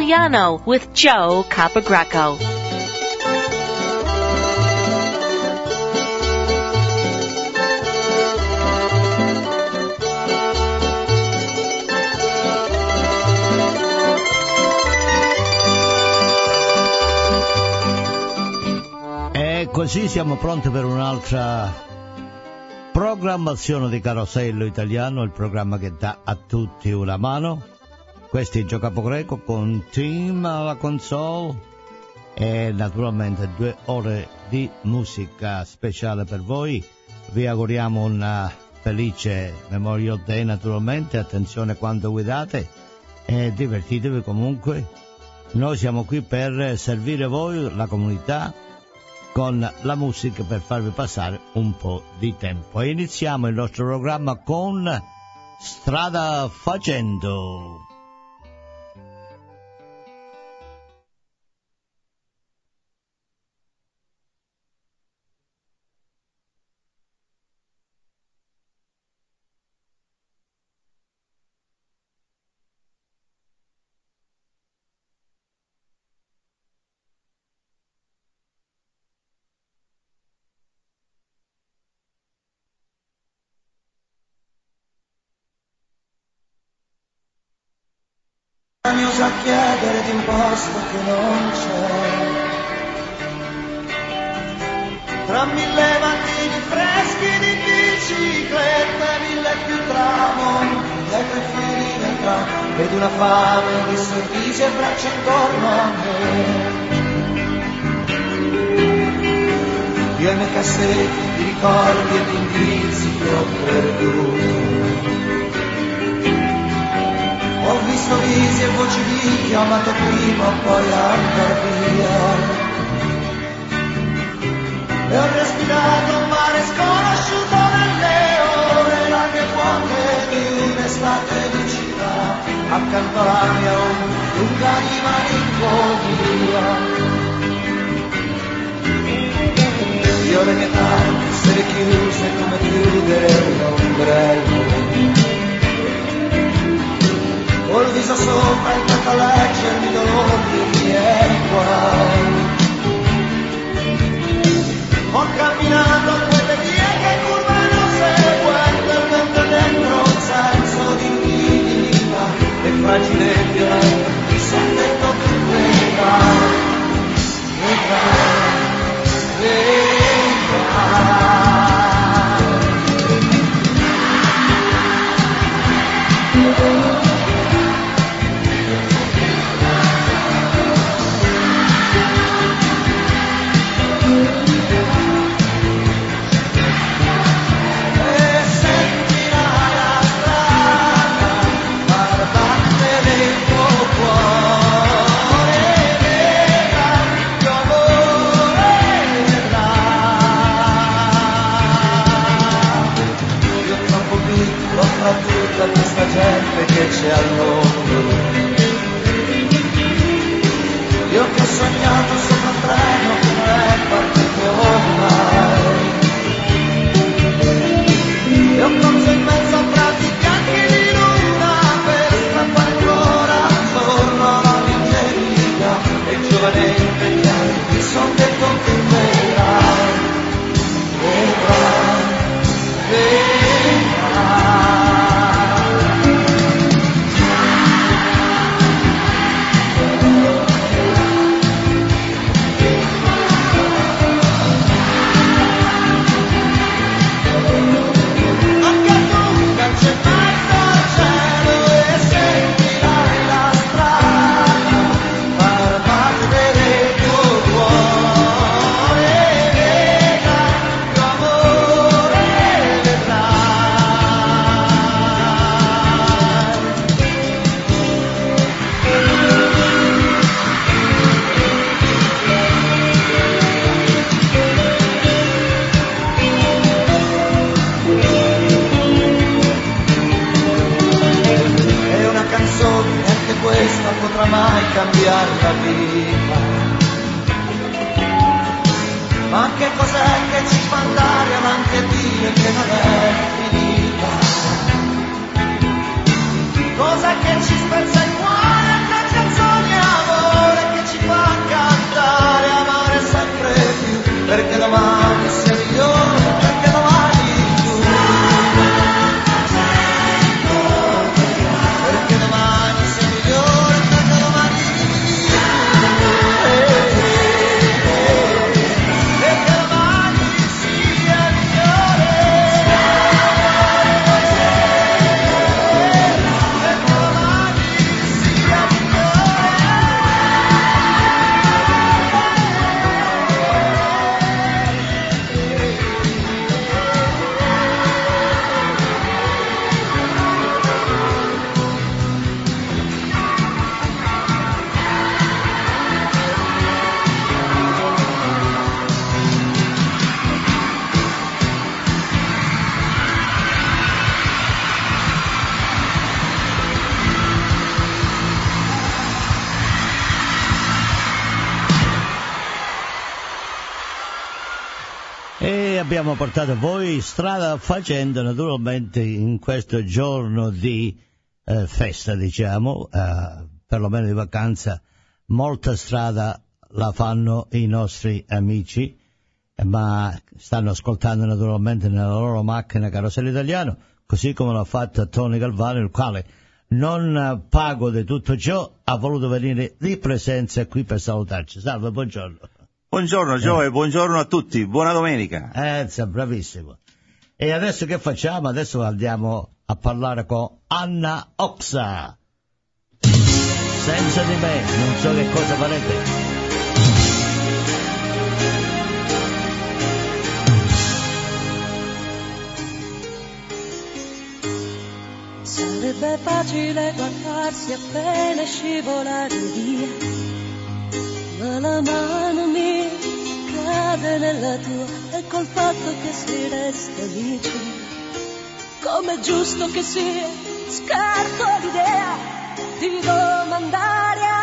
Italiano with Joe Capograco. E così siamo pronti per un'altra programmazione di Carosello Italiano, il programma che dà a tutti una mano. Questo è Gio Capogreco con Team alla console e naturalmente 2 ore di musica speciale per voi. Vi auguriamo una felice Memorial Day naturalmente, attenzione quando guidate e divertitevi comunque. Noi siamo qui per servire voi, la comunità, con la musica per farvi passare un po' di tempo. E iniziamo il nostro programma con Strada Facendo. Mi usa a chiedere di un posto che non c'è, tra 1000 mattini freschi di bicicletta, 1000 più tramonti dietro i fili del tram, vedo una fame di sorrisi e braccia intorno a me. Io e i miei cassetti di ricordi e di indizi che ho perduto. Ho visto visi e voci di chi ho amato prima o poi andar via. E ho respirato un mare sconosciuto nelle ore, larghe vuote di un'estate di città, accanto alla mia lunga di malinconia. Io le mie tante sere chiuse come chiudere un ombrello, col viso sopra intanto a leggermi i dolori e i miei guai. Ho camminato quelle vie che curvano seguendo il vento dentro un senso di infinità e fragile e violento mi son detto tu vedrai, tutta questa gente che c'è al mondo. Io che ho sognato sopra un treno che non è partito mai. E ho corso in mezzo a prati bianchi di luna per strappare ancora attorno alla mia e giovanente mi son detto che vedrai, vedrai, vedrai. Questa potrà mai cambiare la vita, ma che cos'è che ci fa andare avanti e dire che non è finita? Cos'è che ci spezza il cuore a canzoni amare? abbiamo portato a voi strada facendo, naturalmente, in questo giorno di festa, diciamo, perlomeno di vacanza. Molta strada la fanno i nostri amici, ma stanno ascoltando naturalmente nella loro macchina Carosello Italiano, così come l'ha fatto Tony Galvano, il quale, non pago di tutto ciò, ha voluto venire di presenza qui per salutarci. Salve, buongiorno. Buongiorno Gioe, buongiorno a tutti, buona domenica. Bravissimo. E adesso che facciamo? Adesso andiamo a parlare con Anna Oxa. Senza di me, non so che cosa farete. Sarebbe facile guardarsi appena scivolare via, ma la mano mia cade nella tua e col fatto che si resta vicino, come giusto che sia, scarto l'idea di domandare a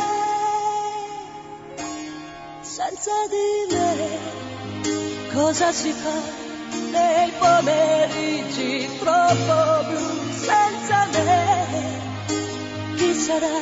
te, senza di me cosa si fa nei pomeriggi troppo blu, senza me chi sarà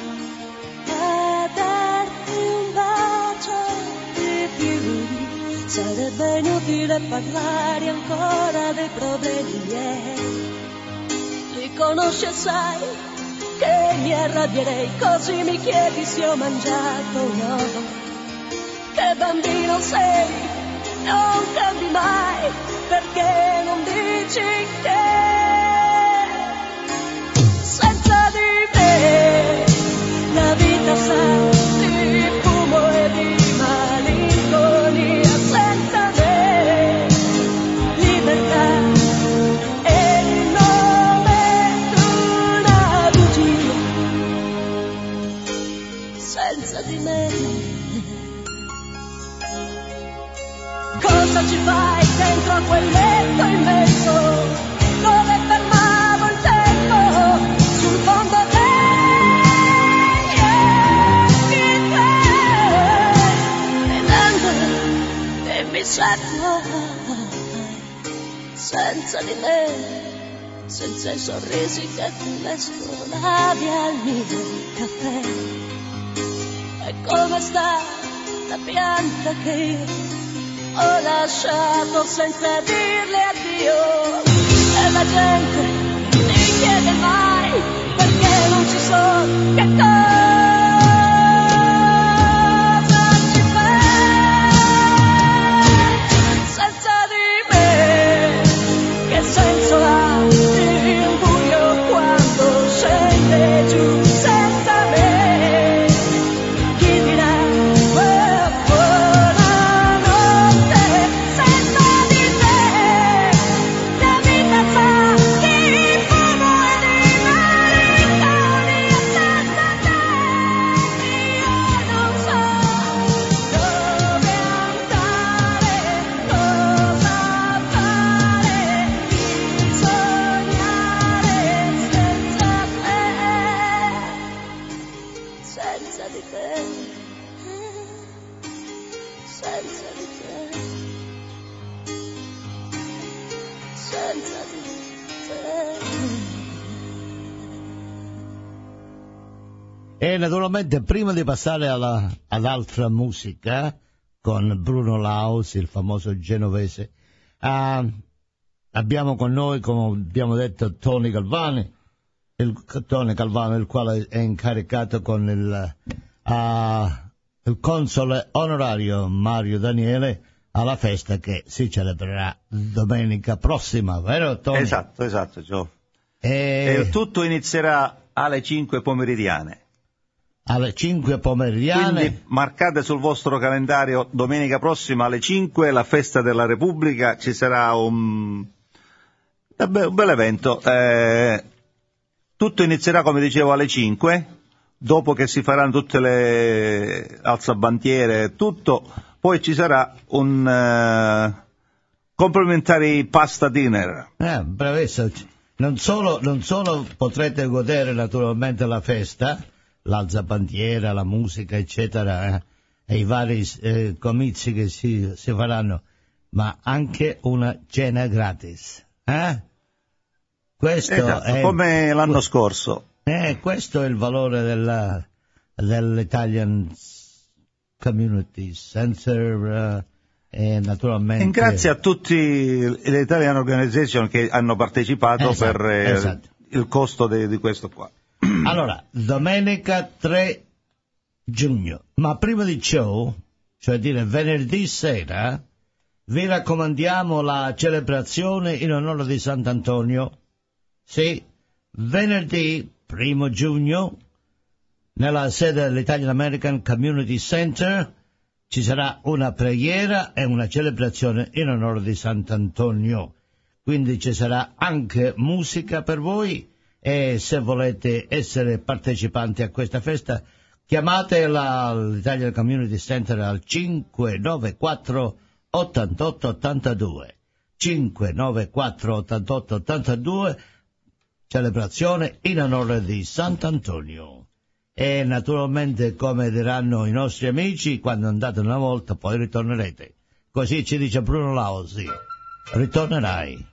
a darti un bacio di più? Sarebbe inutile parlare ancora dei problemi miei, li conosci e sai che mi arrabbierei, così mi chiedi se ho mangiato o no. Che bambino sei, non cambi mai, perché non dici che senza di me la vita sa di fumo e di malinconia, senza me libertà è il nome d'una bugia, senza di me cosa ci fai dentro a quel letto immenso dove fermavo il tempo sul fondo degli occhi tuoi, ridendo e mi sento senza di me, senza i sorrisi che ti mescolavi al mio caffè. E come sta la pianta che io ho lasciato senza dirle addio, e la gente mi chiede mai perché non ci so, che cosa ci fai senza di me, che senso ha il buio quando scende giù, senza me chi dirà E naturalmente, prima di passare ad altra musica, con Bruno Laus, il famoso genovese, abbiamo con noi, come abbiamo detto, Tony Galvano, il quale è incaricato con il console onorario Mario Daniele alla festa che si celebrerà domenica prossima, vero Tony? Esatto, Gio. E il tutto inizierà alle 5 pomeridiane. Alle 5 pomeridiane. Quindi marcate sul vostro calendario domenica prossima alle 5 la festa della Repubblica, ci sarà un bel evento. Tutto inizierà, come dicevo, alle 5, dopo che si faranno tutte le alzabandiere e tutto, poi ci sarà un complimentary pasta dinner. Bravissimo. Non solo potrete godere naturalmente la festa, l'alzabandiera, la musica, eccetera, e i vari comizi che si faranno, ma anche una cena gratis. Questo esatto, è come l'anno scorso. Questo è il valore dell'Italian Community Center e naturalmente... E grazie a tutti le Italian Organization che hanno partecipato per il costo di questo qua. Allora, domenica 3 giugno, ma prima di ciò, cioè dire venerdì sera, vi raccomandiamo la celebrazione in onore di Sant'Antonio. Sì, venerdì 1 giugno, nella sede dell'Italian American Community Center, ci sarà una preghiera e una celebrazione in onore di Sant'Antonio. Quindi ci sarà anche musica per voi e se volete essere partecipanti a questa festa, chiamate l'Italian Community Center al 594 88 82. 594 88 82, celebrazione in onore di Sant'Antonio. E naturalmente, come diranno i nostri amici, quando andate una volta poi ritornerete. Così ci dice Bruno Lausi, ritornerai.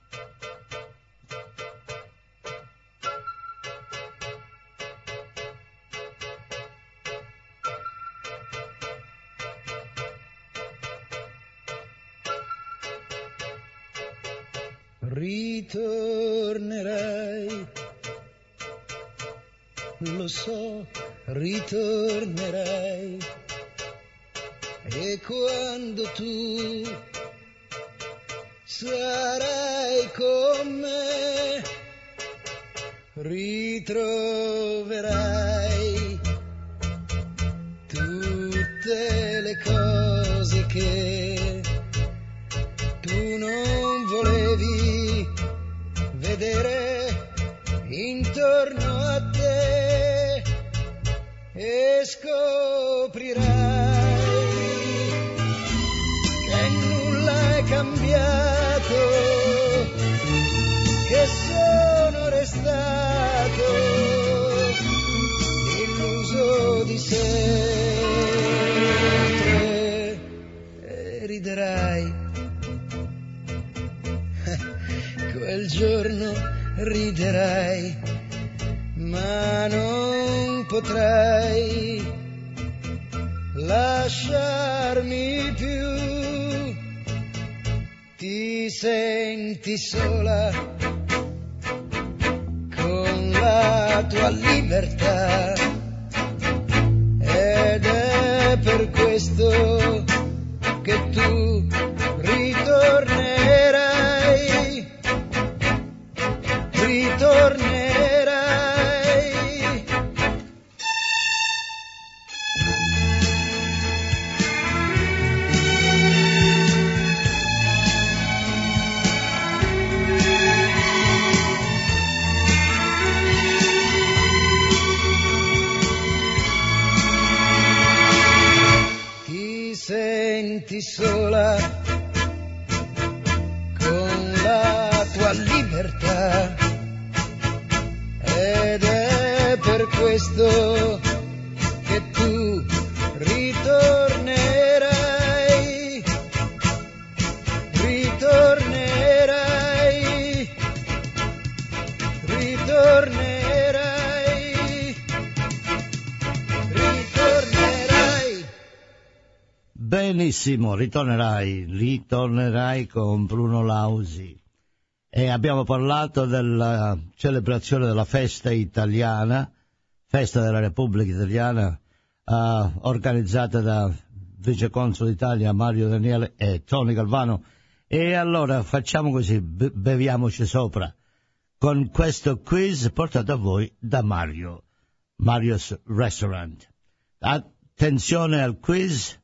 Ritornerai, lo so, ritornerai, e quando tu sarai con me, ritroverai tutte le cose che tu non volevi vedere intorno a te, e scoprirai che nulla è cambiato, che sono restato illuso di sempre, e riderai. Quel giorno riderai, ma non potrai lasciarmi più. Ti senti sola con la tua libertà, ed è per questo che tu ritornerai. Ti senti sola con la tua libertà, ed è per questo che tu ritornerai, ritornerai, ritornerai, ritornerai. Benissimo, ritornerai con Bruno Lausi. E abbiamo parlato della celebrazione della festa italiana, festa della Repubblica Italiana, organizzata da Viceconsole d'Italia Mario Daniele e Tony Galvano. E allora facciamo così, beviamoci sopra con questo quiz portato a voi da Mario's Restaurant. Attenzione al quiz.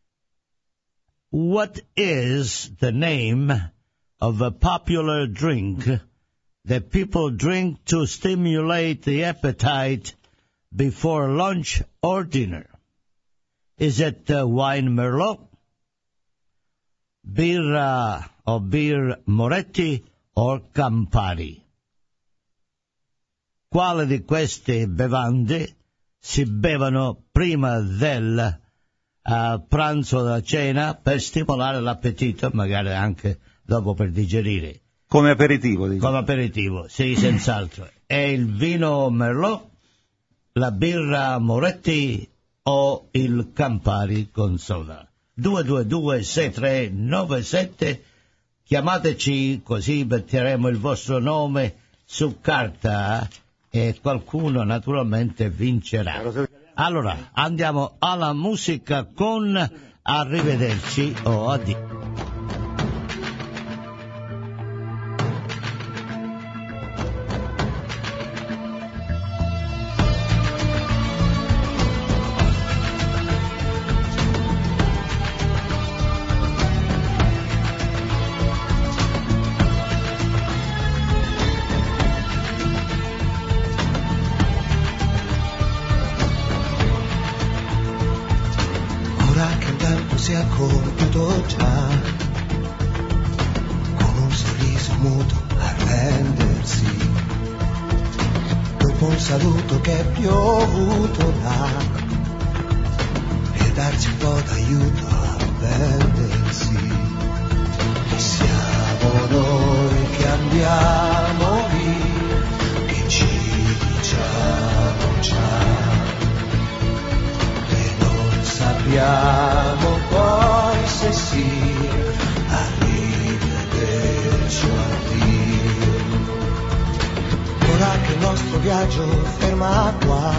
What is the name of a popular drink that people drink to stimulate the appetite before lunch or dinner? Is it wine Merlot, birra o beer Moretti or Campari? Quale di queste bevande si bevono prima del a pranzo o a cena per stimolare l'appetito, magari anche dopo per digerire. Come aperitivo, diciamo. Come aperitivo, sì, senz'altro. E il vino Merlot, la birra Moretti o il Campari con soda. 222-6397, chiamateci così metteremo il vostro nome su carta e qualcuno naturalmente vincerà. Allora, andiamo alla musica con Arrivederci o Addio. Si è compiuto già, con un sorriso muto a rendersi, dopo un saluto che è piovuto là, per darci un po' d'aiuto a vendersi. E siamo noi che andiamo via, che ci diciamo ciao, e non sappiamo poi se sì, arrivederci o addio. Ora che il nostro viaggio ferma qua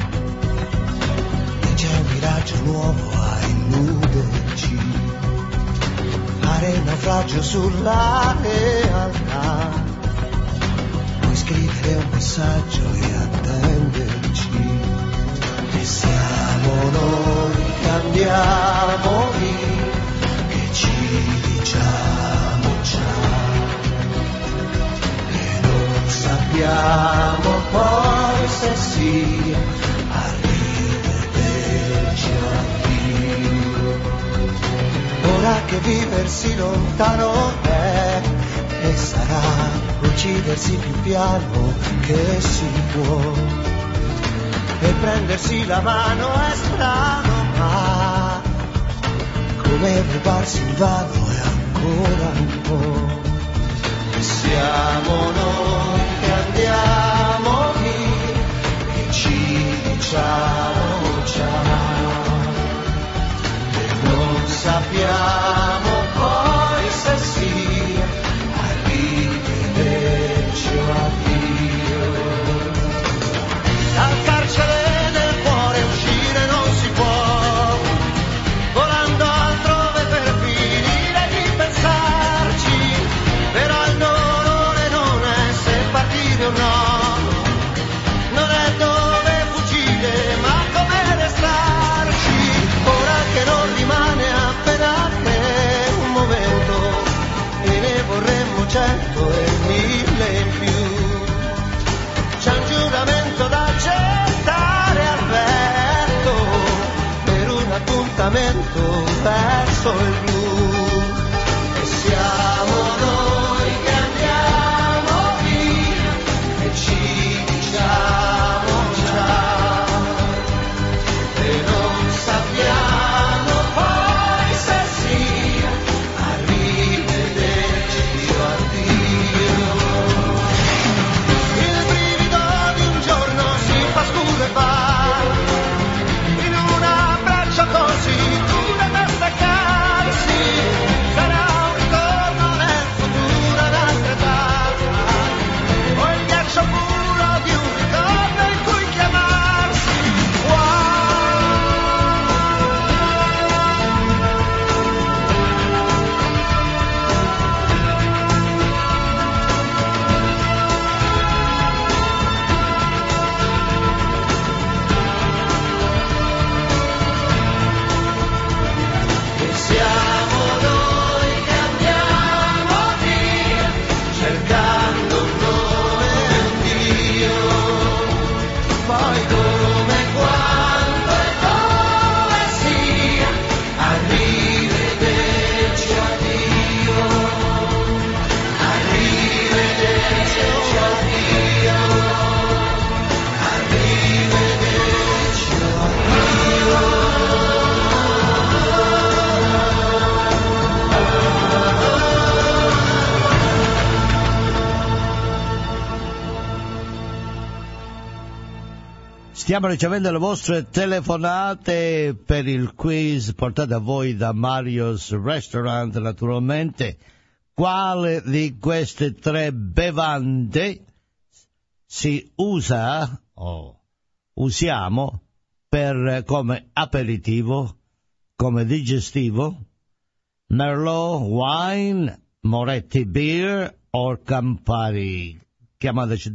e c'è un miraggio nuovo a illuderci, fare naufragio sulla realtà, puoi scrivere un messaggio e attenderci. E siamo noi che andiamo via, che ci diciamo ciao, e non sappiamo poi se sia arrivederci o addio. Ora che viversi lontano è, e sarà uccidersi più piano che si può, e prendersi la mano è strano, ma come rubarsi il vano è ancora un po'. E siamo noi che andiamo via, che ci diciamo ciao, e non sappiamo poi se sia arrivederci o addio. Dal carcere del cuore uscire non si può, volando altrove per finire di pensarci, però il dolore non è se partire o no, non è dove fuggire ma come restarci, ora che non rimane appena che un momento, e ne vorremmo 100 e 1000 in più. C'è un giuramento da accettare al vento, per un appuntamento verso il blu. E siamo noi che andiamo via, e ci diciamo ciao, e non sappiamo poi se sia arrivederci o addio. Il brivido di un giorno si fa scuro e va, in un abbraccio così duro da staccarsi, Stiamo ricevendo le vostre telefonate per il quiz portato a voi da Mario's Restaurant, naturalmente. Quale di queste tre bevande si usa o usiamo come aperitivo, come digestivo? Merlot, wine, Moretti beer o Campari? Chiamateci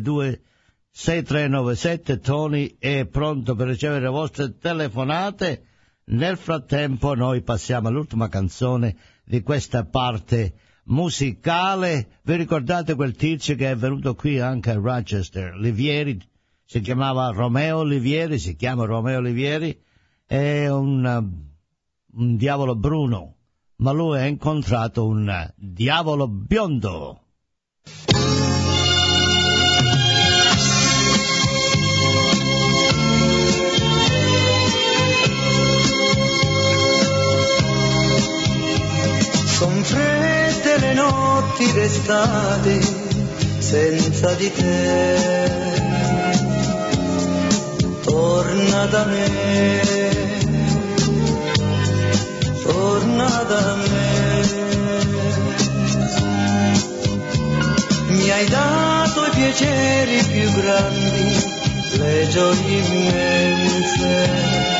222-6397, Tony è pronto per ricevere le vostre telefonate. Nel frattempo noi passiamo all'ultima canzone di questa parte musicale. Vi ricordate quel tizio che è venuto qui anche a Rochester, Livieri? Si chiamava Romeo Livieri, si chiama Romeo Livieri, è un diavolo bruno, ma lui ha incontrato un diavolo biondo. Son fredde le notti d'estate senza di te. Torna da me, torna da me. Mi hai dato i piaceri più grandi, le gioie immense.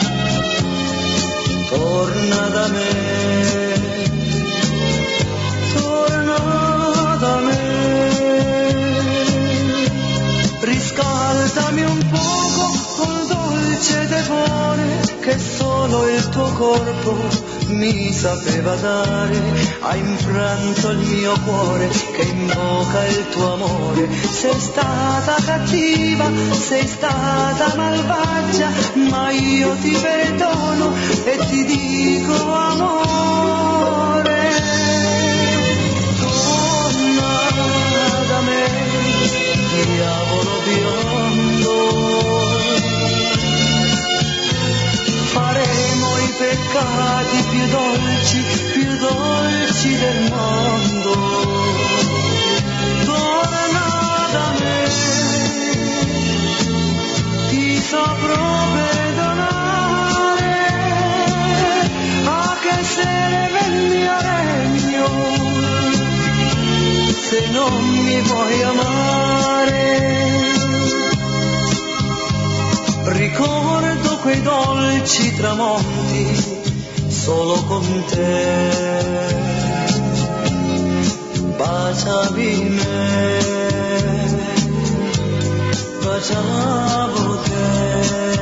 Torna da me, da me, riscaldami un poco col dolce tepore che solo il tuo corpo mi sapeva dare. Hai infranto il mio cuore che invoca il tuo amore. Sei stata cattiva, sei stata malvagia, ma io ti perdono e ti dico amore. Da me, diavolo biondo, faremo i peccati più dolci del mondo. Torna da me, ti saprò perdonare, anche se nel mio regno, se non mi vuoi amare. Ricordo quei dolci tramonti solo con te. Baciami me, baciavo te.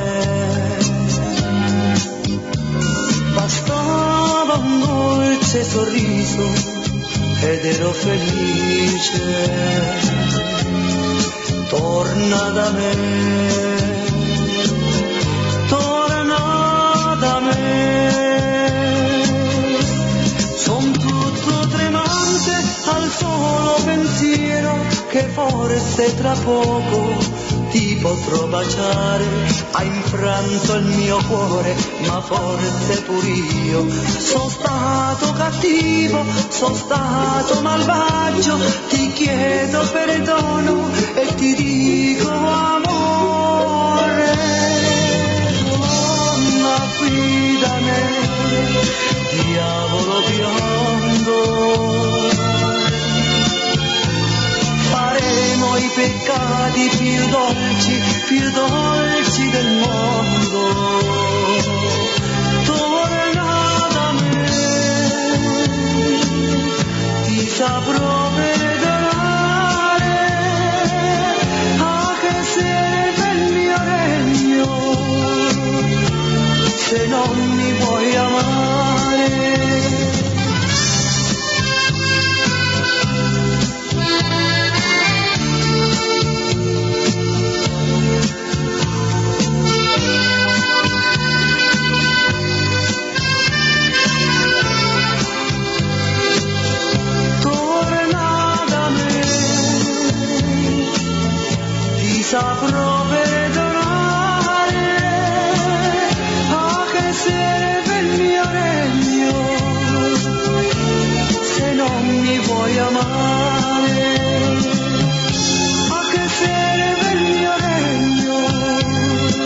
Bastava un dolce sorriso ed ero felice. Torna da me, torna da me. Son tutto tremante al solo pensiero che forse tra poco ti potrò baciare. Hai infranto il mio cuore, ma forse pur io sono stato cattivo, sono stato malvagio. Ti chiedo perdono e ti dico amore. Torna qui da me, diavolo biondo. Faremo i peccati più dolci del mondo. Torna da me, ti saprò perdonare, anche se nel mio regno, se non mi vuoi amare. Saprò perdonare, anche se nel mio regno, se non mi vuoi amare, anche se nel mio regno,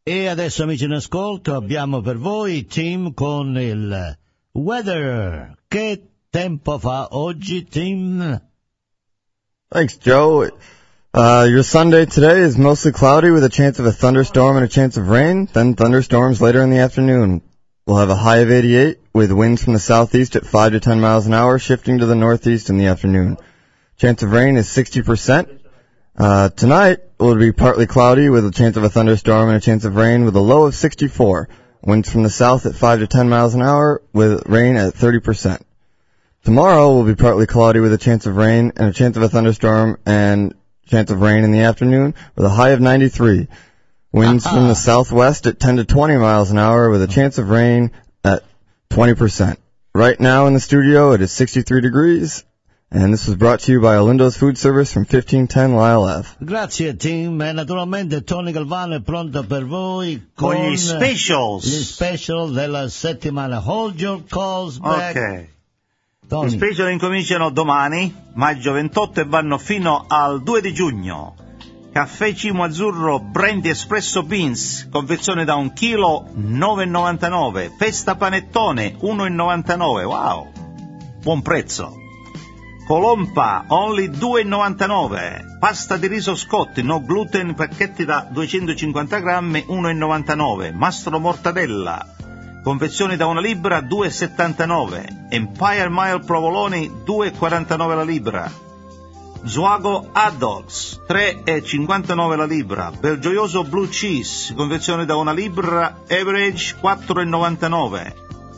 E adesso, amici in ascolto, abbiamo per voi Tim con il weather. Che tempo fa oggi, Tim? Thanks, Joe. Your Sunday today is mostly cloudy with a chance of a thunderstorm and a chance of rain, then thunderstorms later in the afternoon. We'll have a high of 88 with winds from the southeast at 5 to 10 miles an hour, shifting to the northeast in the afternoon. Chance of rain is 60%. Tonight will be partly cloudy with a chance of a thunderstorm and a chance of rain with a low of 64. Winds from the south at 5 to 10 miles an hour with rain at 30%. Tomorrow will be partly cloudy with a chance of rain and a chance of a thunderstorm and chance of rain in the afternoon with a high of 93. Winds from the southwest at 10 to 20 miles an hour with a chance of rain at 20%. Right now in the studio it is 63 degrees, and this was brought to you by Olindo's Food Service from 1510 Lyle Ave. Grazie Tim, e naturalmente Tony Galvano è pronto per voi con gli gli specials della settimana. Hold your calls back. Ok, Tony. gli special incominciano domani, maggio 28, e vanno fino al 2 di giugno. Caffè Cimo Azzurro Brandy Espresso Beans, confezione da 1 chilo, 9,99. Festa Panettone, 1,99. Wow, buon prezzo. Colompa, only 2,99. Pasta di riso Scotti, no gluten, pacchetti da 250 grammi, 1,99. Mastro Mortadella, confezioni da 1 libra, 2,79. Empire Mile Provoloni, 2,49 la libra. Zuago Adults, 3,59 la libra. Belgioioso Blue Cheese, confezione da 1 libra, average 4,99.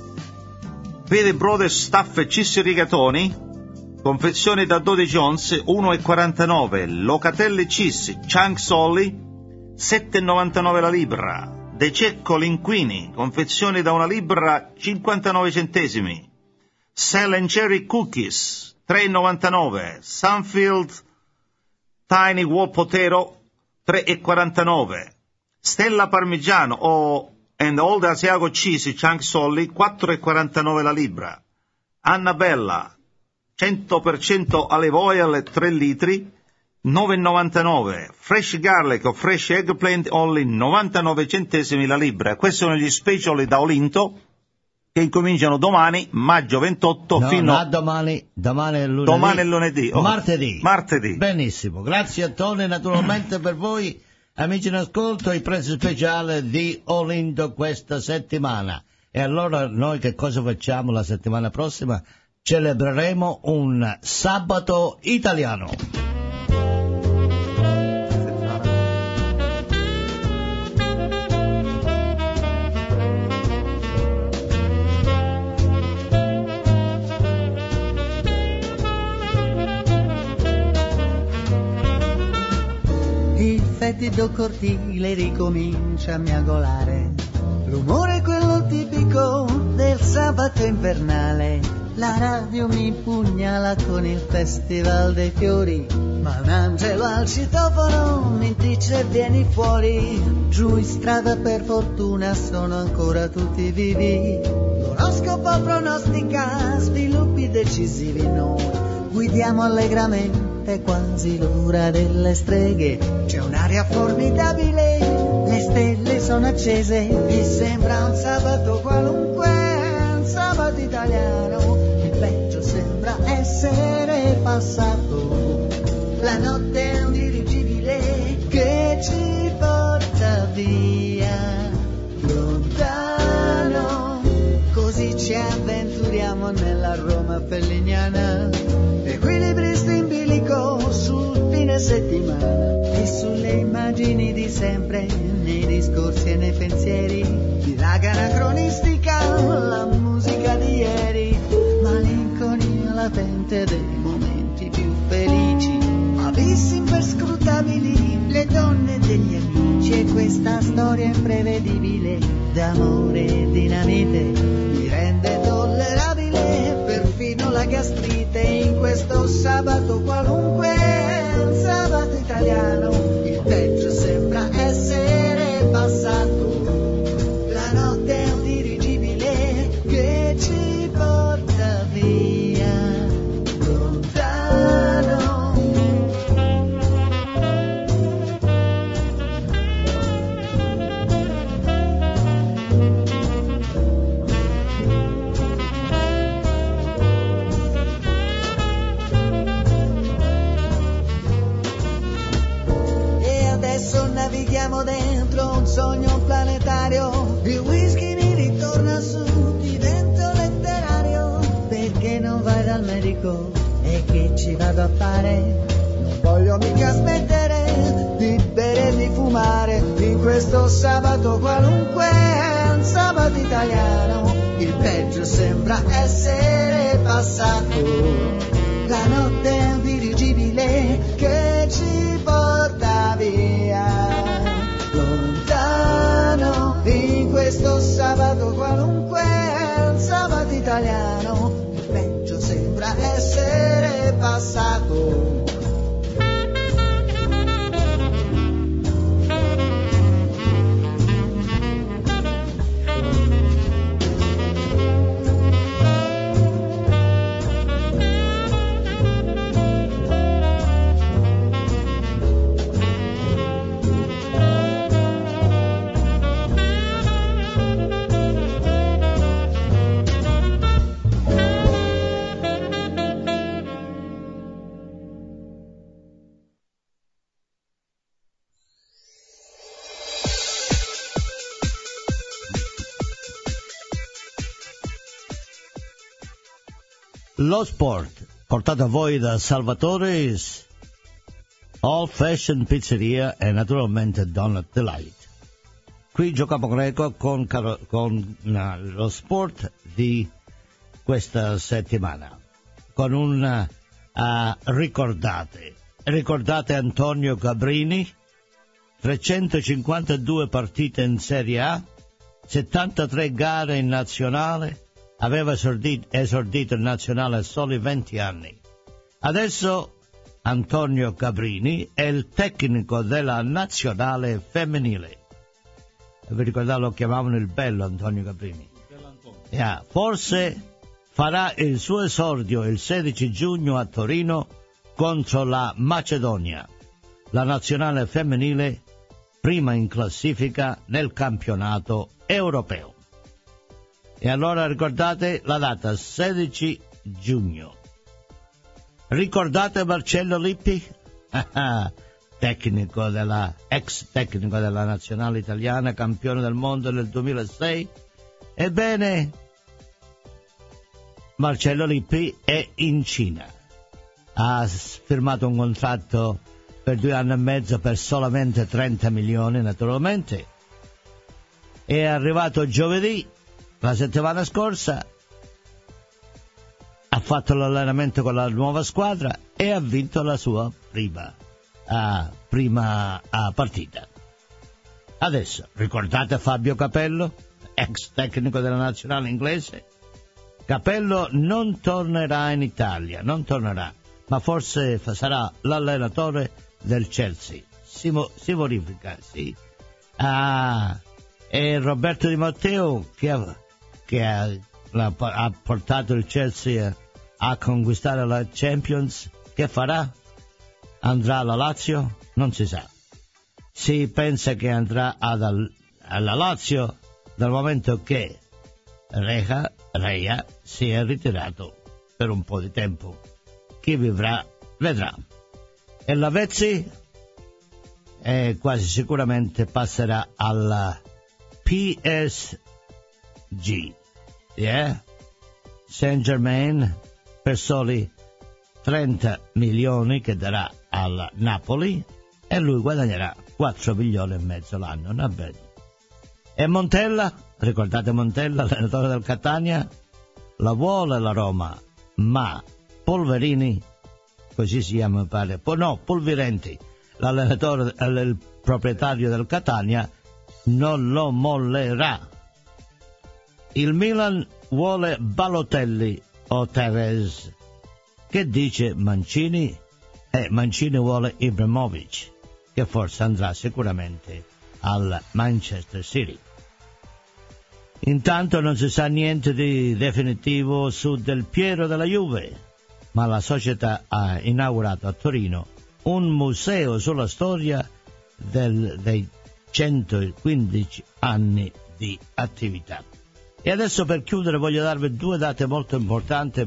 Pede Brothers Staff e Cheese Rigatoni, confezione da 12 onze, 1,49. Locatelli Cheese Chunks Olli, 7,99 la libra. De Cecco Linguini, confezione da 1 libra, 59 centesimi. Sal and Cherry Cookies, 3,99. Sunfield Tiny Wall Potato, 3,49. Stella Parmigiano and Old Asiago Cheese Chunk Solli, 4,49 la libra. Annabella 100% olive oil, 3 litri, 9,99. Fresh Garlic o Fresh Eggplant only, 99 centesimi la libra. Questi sono gli speciali da Olinto, che incominciano domani, maggio 28, fino a domani è lunedì. Domani è lunedì. Martedì. Benissimo. Grazie a Tony, naturalmente per voi, amici in ascolto, i prezzi speciali di Olinto questa settimana. E allora noi che cosa facciamo la settimana prossima? Celebreremo un sabato italiano. Il fetido cortile ricomincia a miagolare, l'umore è quello tipico del sabato invernale. La radio mi pugnala con il festival dei fiori, ma un angelo al citofono mi dice vieni fuori. Giù in strada per fortuna sono ancora tutti vivi, l'oroscopo pronostica sviluppi decisivi. Noi guidiamo allegramente quasi l'ora delle streghe, c'è un'aria formidabile, le stelle sono accese e sembra un sabato qualunque, un sabato italiano. Il peggio sembra essere passato, la notte è un dirigibile che ci porta via lontano, così ci avventuriamo nella Roma fellignana. Equilibristi in bilico sul fine settimana e sulle immagini di sempre, nei discorsi e nei pensieri, dilaga anacronistica la musica di ieri, malinconia latente dei momenti più felici, abissi imperscrutabili, le donne degli amici e questa storia imprevedibile d'amore e dinamite mi rende tollerabile perfino la gastrite in questo sabato qualunque, un sabato italiano. Il peggio sembra essere passato, la notte è un dirigibile che ci porta via lontano. da fare, non voglio mica smettere di bere e di fumare in questo sabato qualunque, un sabato italiano. Il peggio sembra essere passato, la notte è un dirigibile che ci porta via lontano in questo sabato qualunque, un sabato italiano. Il peggio sembra essere passato. Lo sport, portato a voi da Salvatore's Old Fashioned Pizzeria e naturalmente Donut Delight. Qui Gio Capogreco con lo sport di questa settimana, con un ricordate Antonio Gabrini, 352 partite in Serie A, 73 gare in nazionale. Aveva esordito in nazionale a soli 20 anni. Adesso Antonio Gabrini è il tecnico della nazionale femminile. Vi ricordate, lo chiamavano il bello Antonio Gabrini. Forse farà il suo esordio il 16 giugno a Torino contro la Macedonia, la nazionale femminile prima in classifica nel campionato europeo. E allora ricordate la data, 16 giugno. Ricordate Marcello Lippi? ex tecnico della nazionale italiana, campione del mondo nel 2006. Ebbene, Marcello Lippi è in Cina. Ha firmato un contratto per 2 anni e mezzo per solamente 30 milioni, naturalmente. È arrivato giovedì. La settimana scorsa ha fatto l'allenamento con la nuova squadra e ha vinto la sua prima partita. Adesso, ricordate Fabio Capello, ex tecnico della nazionale inglese? Capello non tornerà in Italia, ma forse sarà l'allenatore del Chelsea. Si verifica, sì. E Roberto Di Matteo, che ha portato il Chelsea a conquistare la Champions, che farà? Andrà alla Lazio? Non si sa. Si pensa che andrà alla Lazio dal momento che Rea si è ritirato per un po' di tempo. Chi vivrà vedrà. E Lavezzi quasi sicuramente passerà alla PSG. Saint Germain per soli 30 milioni che darà al Napoli e lui guadagnerà 4 milioni e mezzo l'anno, va bene. E Montella, ricordate Montella, allenatore del Catania, la vuole la Roma, ma Polverini, così si chiama, pare, Polvirenti, l'allenatore, il proprietario del Catania, non lo mollerà. Il Milan vuole Balotelli o Tevez. Che dice Mancini? Mancini vuole Ibrahimovic, che forse andrà sicuramente al Manchester City. Intanto non si sa niente di definitivo su Del Piero della Juve, ma la società ha inaugurato a Torino un museo sulla storia dei 115 anni di attività. E adesso per chiudere voglio darvi 2 date molto importanti.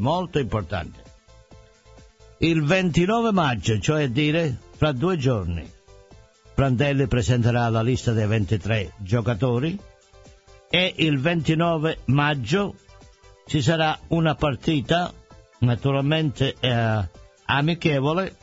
Il 29 maggio, cioè dire fra 2 giorni, Prandelli presenterà la lista dei 23 giocatori e il 29 maggio ci sarà una partita, naturalmente amichevole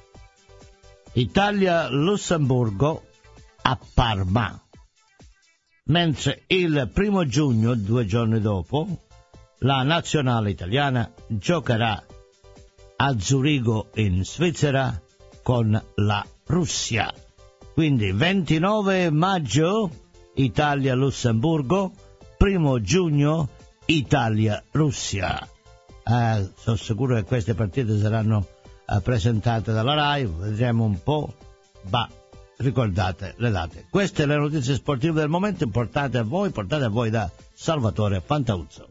Italia-Lussemburgo a Parma, mentre il 1 giugno, 2 giorni dopo, la nazionale italiana giocherà a Zurigo in Svizzera con la Russia. Quindi 29 maggio Italia-Lussemburgo, 1 giugno Italia-Russia. Sono sicuro che queste partite saranno presentate dalla Rai, vedremo un po', ma ricordate le date. Queste le notizie sportive del momento, portate a voi da Salvatore Fantauzzo.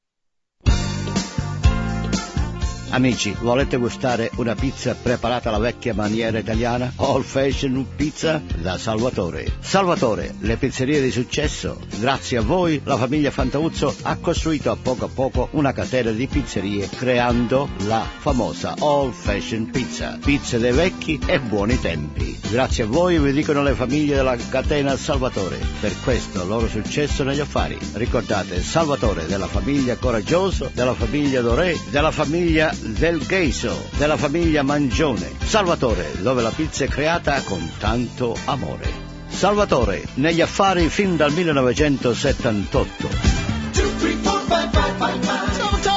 Amici, volete gustare una pizza preparata alla vecchia maniera italiana? Old Fashion Pizza da Salvatore. Salvatore, le pizzerie di successo. Grazie a voi, la famiglia Fantauzzo ha costruito a poco una catena di pizzerie, creando la famosa Old Fashion Pizza. Pizze dei vecchi e buoni tempi. Grazie a voi, vi dicono le famiglie della catena Salvatore. Per questo loro successo negli affari. Ricordate, Salvatore della famiglia Coraggioso, della famiglia Doré, della famiglia Del Geiso, della famiglia Mangione. Salvatore, dove la pizza è creata con tanto amore. Salvatore, negli affari fin dal 1978. 2, 3, 4, 5, 5, 5, 5.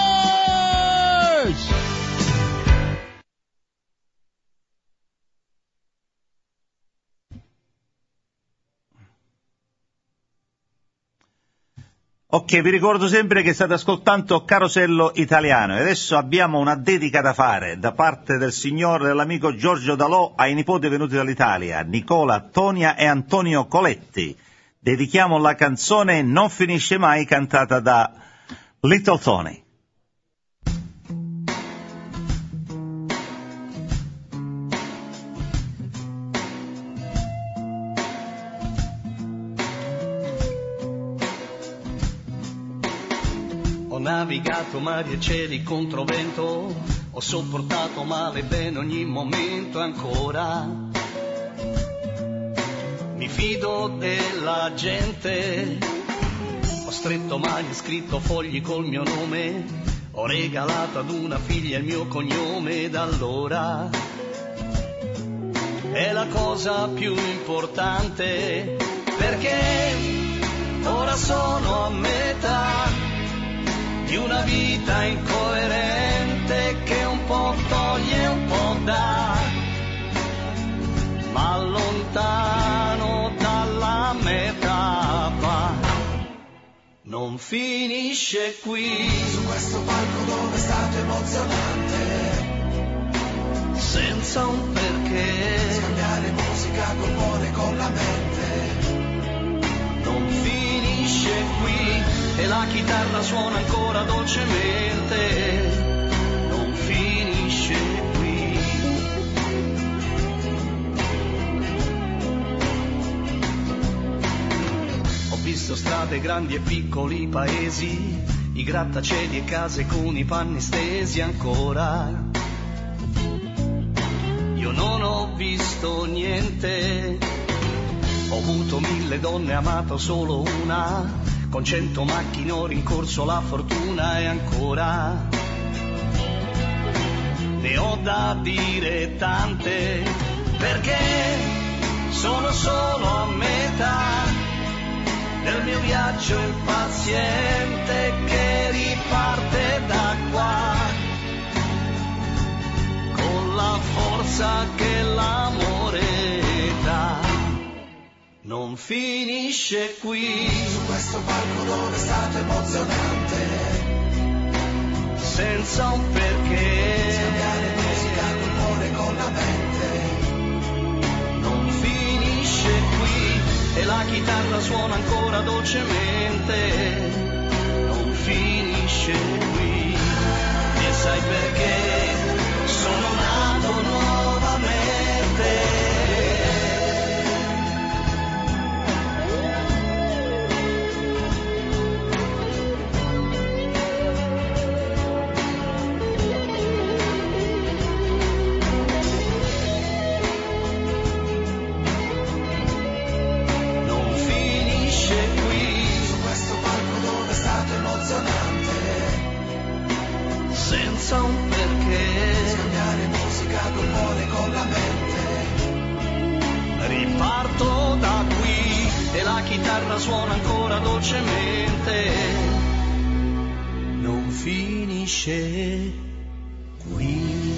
Ok, vi ricordo sempre che state ascoltando Carosello Italiano e adesso abbiamo una dedica da fare da parte del signor dell'amico Giorgio Dalò ai nipoti venuti dall'Italia, Nicola, Tonia e Antonio Coletti. Dedichiamo la canzone Non finisce mai, cantata da Little Tony. Ho navigato mari e cieli contro vento, ho sopportato male e bene ogni momento ancora. Mi fido della gente, ho stretto mani e scritto fogli col mio nome, ho regalato ad una figlia il mio cognome ed allora è la cosa più importante, perché ora sono a metà di una vita incoerente che un po' toglie e un po' dà, ma lontano dalla meta va. Non finisce qui, Su questo palco dove è stato emozionante, senza un perché, scambiare musica col cuore e con la mente. non finisce qui, e la chitarra suona ancora dolcemente, non finisce qui. Ho visto strade grandi e piccoli paesi, i grattacieli e case con i panni stesi ancora. Io non ho visto niente, ho avuto 1000 donne, amato solo una, con 100 macchine ho rincorso la fortuna e ancora ne ho da dire tante, perché sono solo a metà del mio viaggio impaziente che riparte da qua, con la forza che l'amore dà. Non finisce qui, Su questo palco dove è stato emozionante, senza un perché, scambiare musica col cuore e con la mente. non finisce qui, e la chitarra suona ancora dolcemente, non finisce qui. E sai perché sono nato nuovamente? Senza un perché, scambiare musica suona ancora dolcemente, non finisce qui.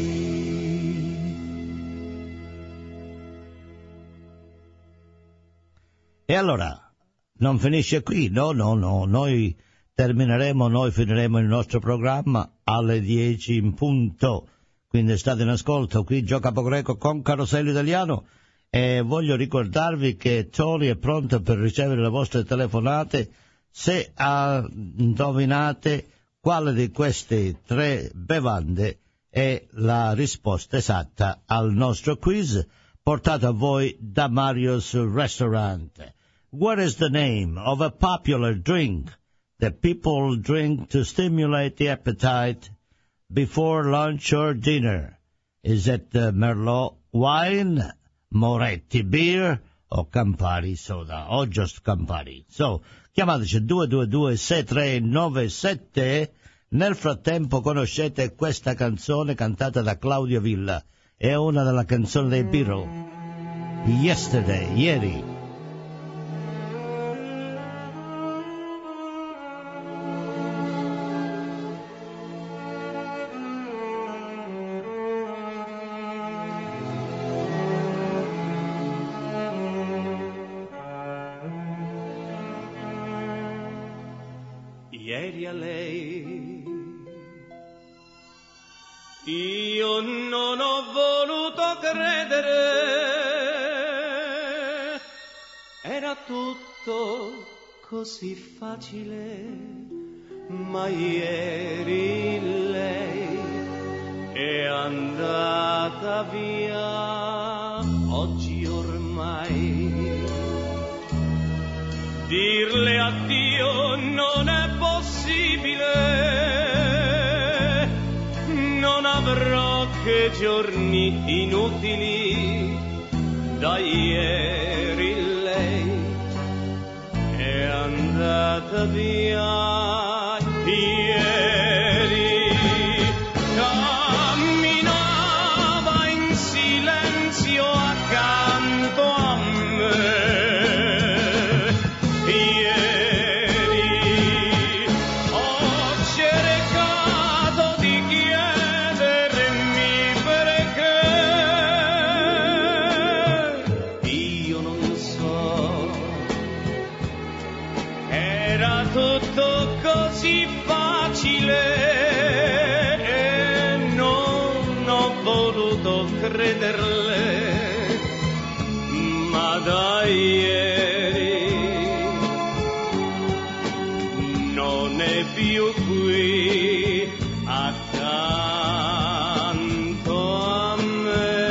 E allora, non finisce qui, no, noi finiremo il nostro programma alle 10 in punto, quindi state in ascolto, qui Gio Capogreco con Carosello Italiano, e voglio ricordarvi che Tony è pronto per ricevere le vostre telefonate se indovinate quale di queste 3 bevande è la risposta esatta al nostro quiz portato a voi da Mario's Restaurant. What is the name of a popular drink that people drink to stimulate the appetite before lunch or dinner? Is it Merlot wine, Moretti beer, or Campari soda, or just Campari? So, chiamateci 222-6397. Nel frattempo conoscete questa canzone cantata da Claudio Villa. È una delle canzoni dei Beatles. Yesterday, ieri. Ieri a lei io non ho voluto credere, era tutto così facile, ma ieri lei è andata via, oggi ormai dirle addio non è possibile, non avrò che giorni inutili, da ieri lei è andata via, ieri camminava in silenzio accanto a me. Crederle, ma da ieri non è più qui accanto a me.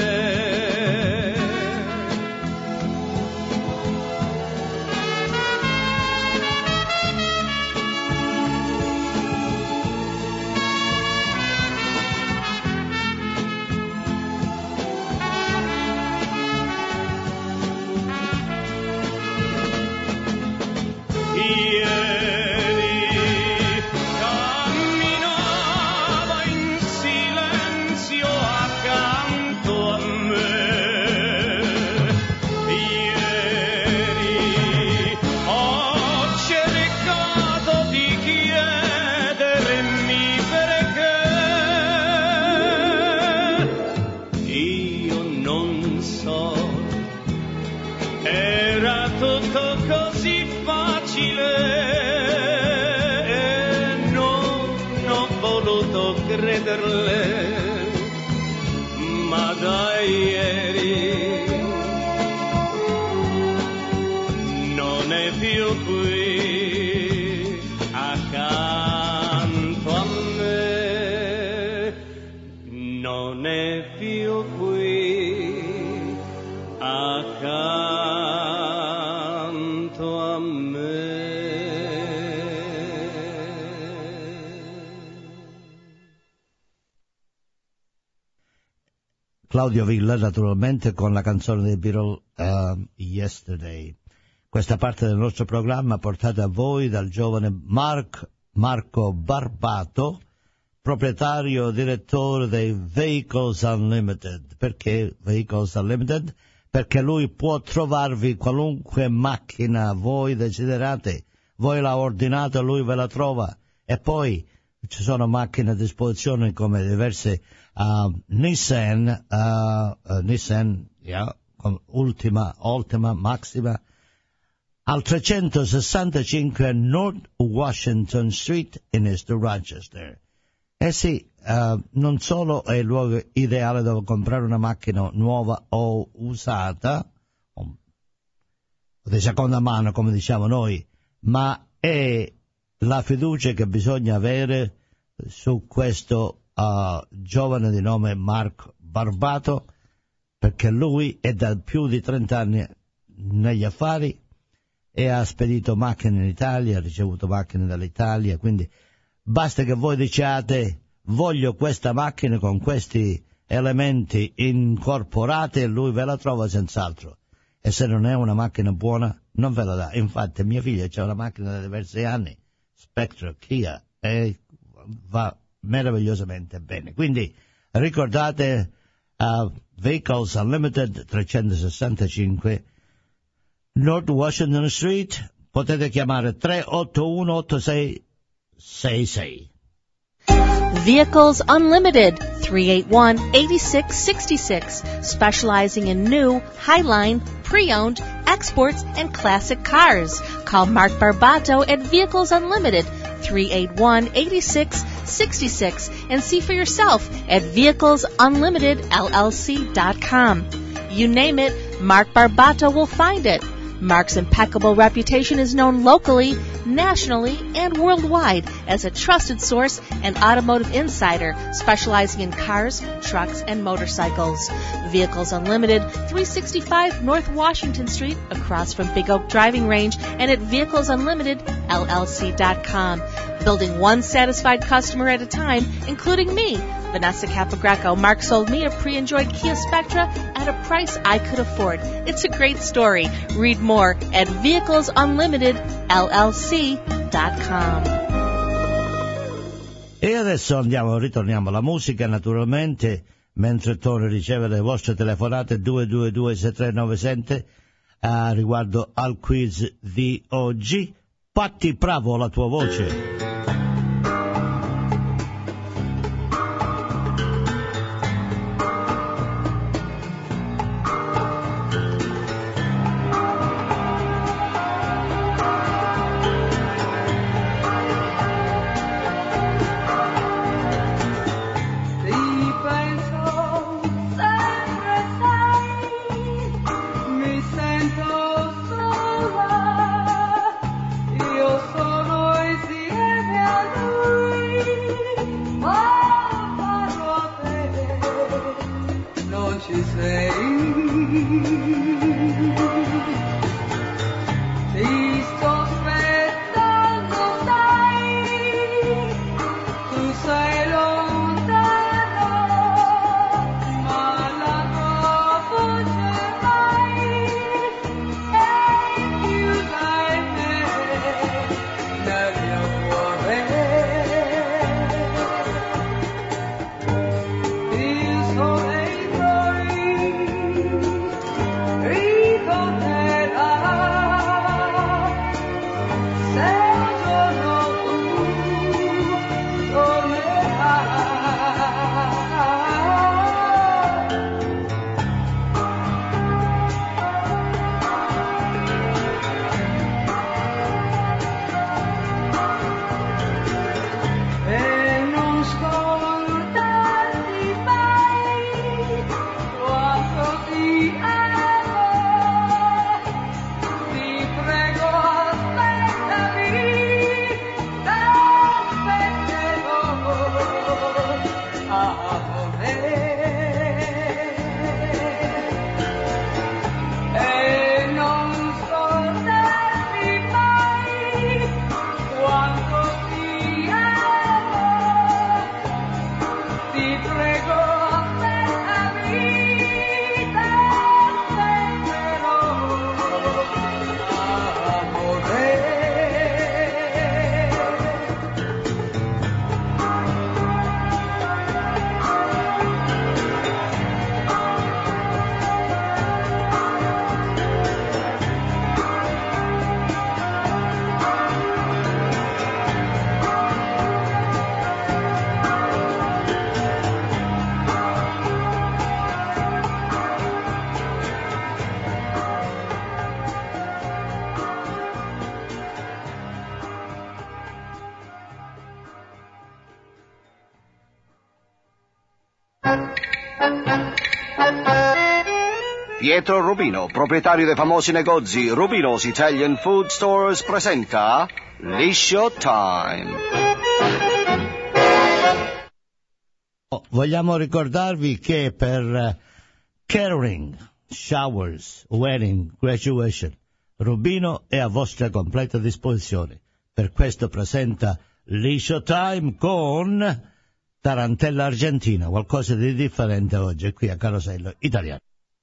Crederle, ma da ieri non è più qui accanto a me, non è più qui accanto a me. Claudio Villa, naturalmente, con la canzone dei Beatles Yesterday. Questa parte del nostro programma portata a voi dal giovane Marco Barbato, proprietario direttore dei Vehicles Unlimited. Perché Vehicles Unlimited? perché lui può trovarvi qualunque macchina voi desiderate, voi la ordinate, lui ve la trova, e poi ci sono macchine a disposizione come diverse Nissan, Ultima, Maxima, al 365 North Washington Street in East Rochester. Eh sì, non solo è il luogo ideale dove comprare una macchina nuova o usata, o di seconda mano come diciamo noi, ma è la fiducia che bisogna avere su questo giovane di nome Mark Barbato, perché lui è da più di 30 anni negli affari e ha spedito macchine in Italia, ha ricevuto macchine dall'Italia, quindi basta che voi diciate voglio questa macchina con questi elementi incorporati e lui ve la trova senz'altro. E se non è una macchina buona non ve la dà. Infatti mia figlia c'ha una macchina da diversi anni, Spectra Kia, e va meravigliosamente bene. Quindi ricordate Vehicles Unlimited 365 North Washington Street, potete chiamare 381-8666. Vehicles Unlimited, 381-8666, specializing in new, Highline, pre-owned, exports, and classic cars. Call Mark Barbato at Vehicles Unlimited, 381-8666, and see for yourself at VehiclesUnlimitedLLC.com. You name it, Mark Barbato will find it. Mark's impeccable reputation is known locally, nationally, and worldwide as a trusted source and automotive insider specializing in cars, trucks, and motorcycles. Vehicles Unlimited, 365 North Washington Street, across from Big Oak Driving Range, and at VehiclesUnlimitedLLC.com. Building one satisfied customer at a time, including me, Vanessa Capogreco. Mark sold me a pre-enjoyed Kia Spectra at a price I could afford. It's a great story. Read more at VehiclesUnlimitedLLC.com. E adesso ritorniamo alla musica, naturalmente, mentre torno a ricevere le vostre telefonate 222-6397 riguardo al quiz di oggi. Patti Bravo, la tua voce. Sono insieme Pietro Rubino, proprietario dei famosi negozi Rubino's Italian Food Stores, presenta Liscio Time. Vogliamo ricordarvi che per catering, showers, wedding, graduation, Rubino è a vostra completa disposizione. Per questo presenta Liscio Time con Tarantella Argentina, qualcosa di differente oggi qui a Carosello Italiano.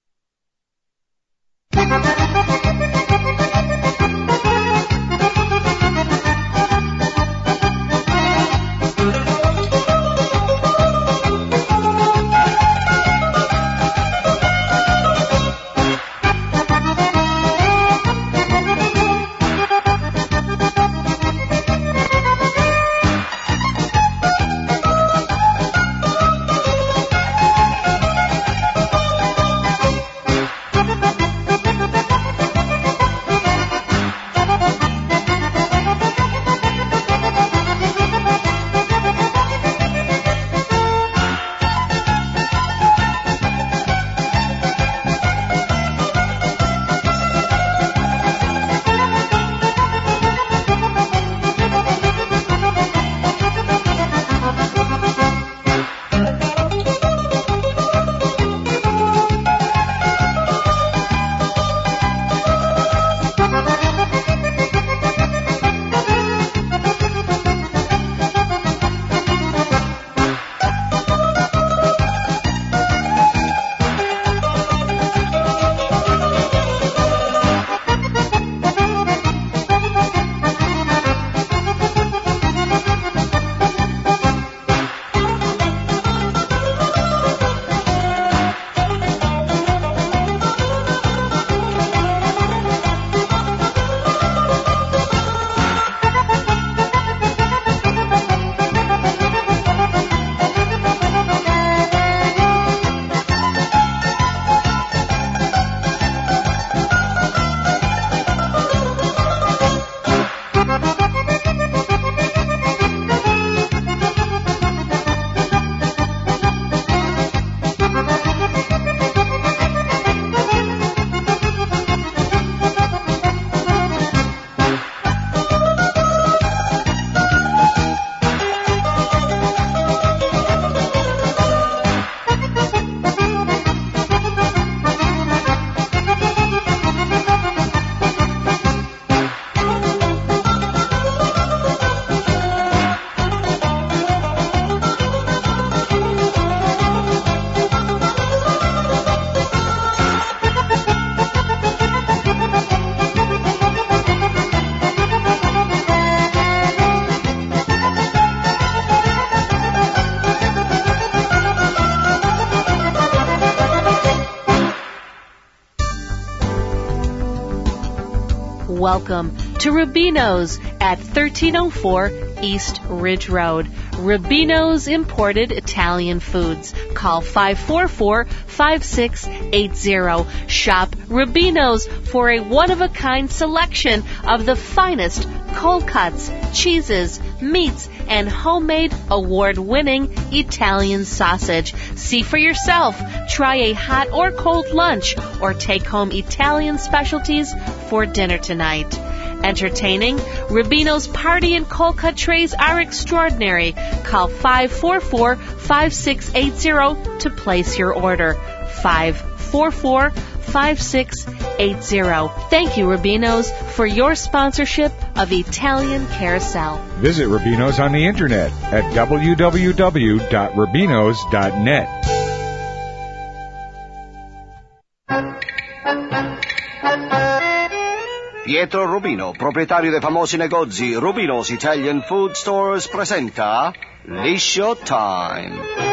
Welcome to Rubino's at 1304 East Ridge Road. Rubino's Imported Italian Foods. Call 544-5680. Shop Rubino's for a one-of-a-kind selection of the finest cold cuts, cheeses, meats, and homemade award-winning Italian sausage. See for yourself. Try a hot or cold lunch or take home Italian specialties for dinner tonight. Entertaining, Rubino's party and cold cut trays are extraordinary. Call 544-5680 to place your order. 544-5680. Thank you, Rubino's, for your sponsorship of Italian Carousel. Visit Rubino's on the internet at www.rubinos.net. Pietro Rubino, proprietario dei famosi negozi Rubino's Italian Food Stores, presenta Liscio Time.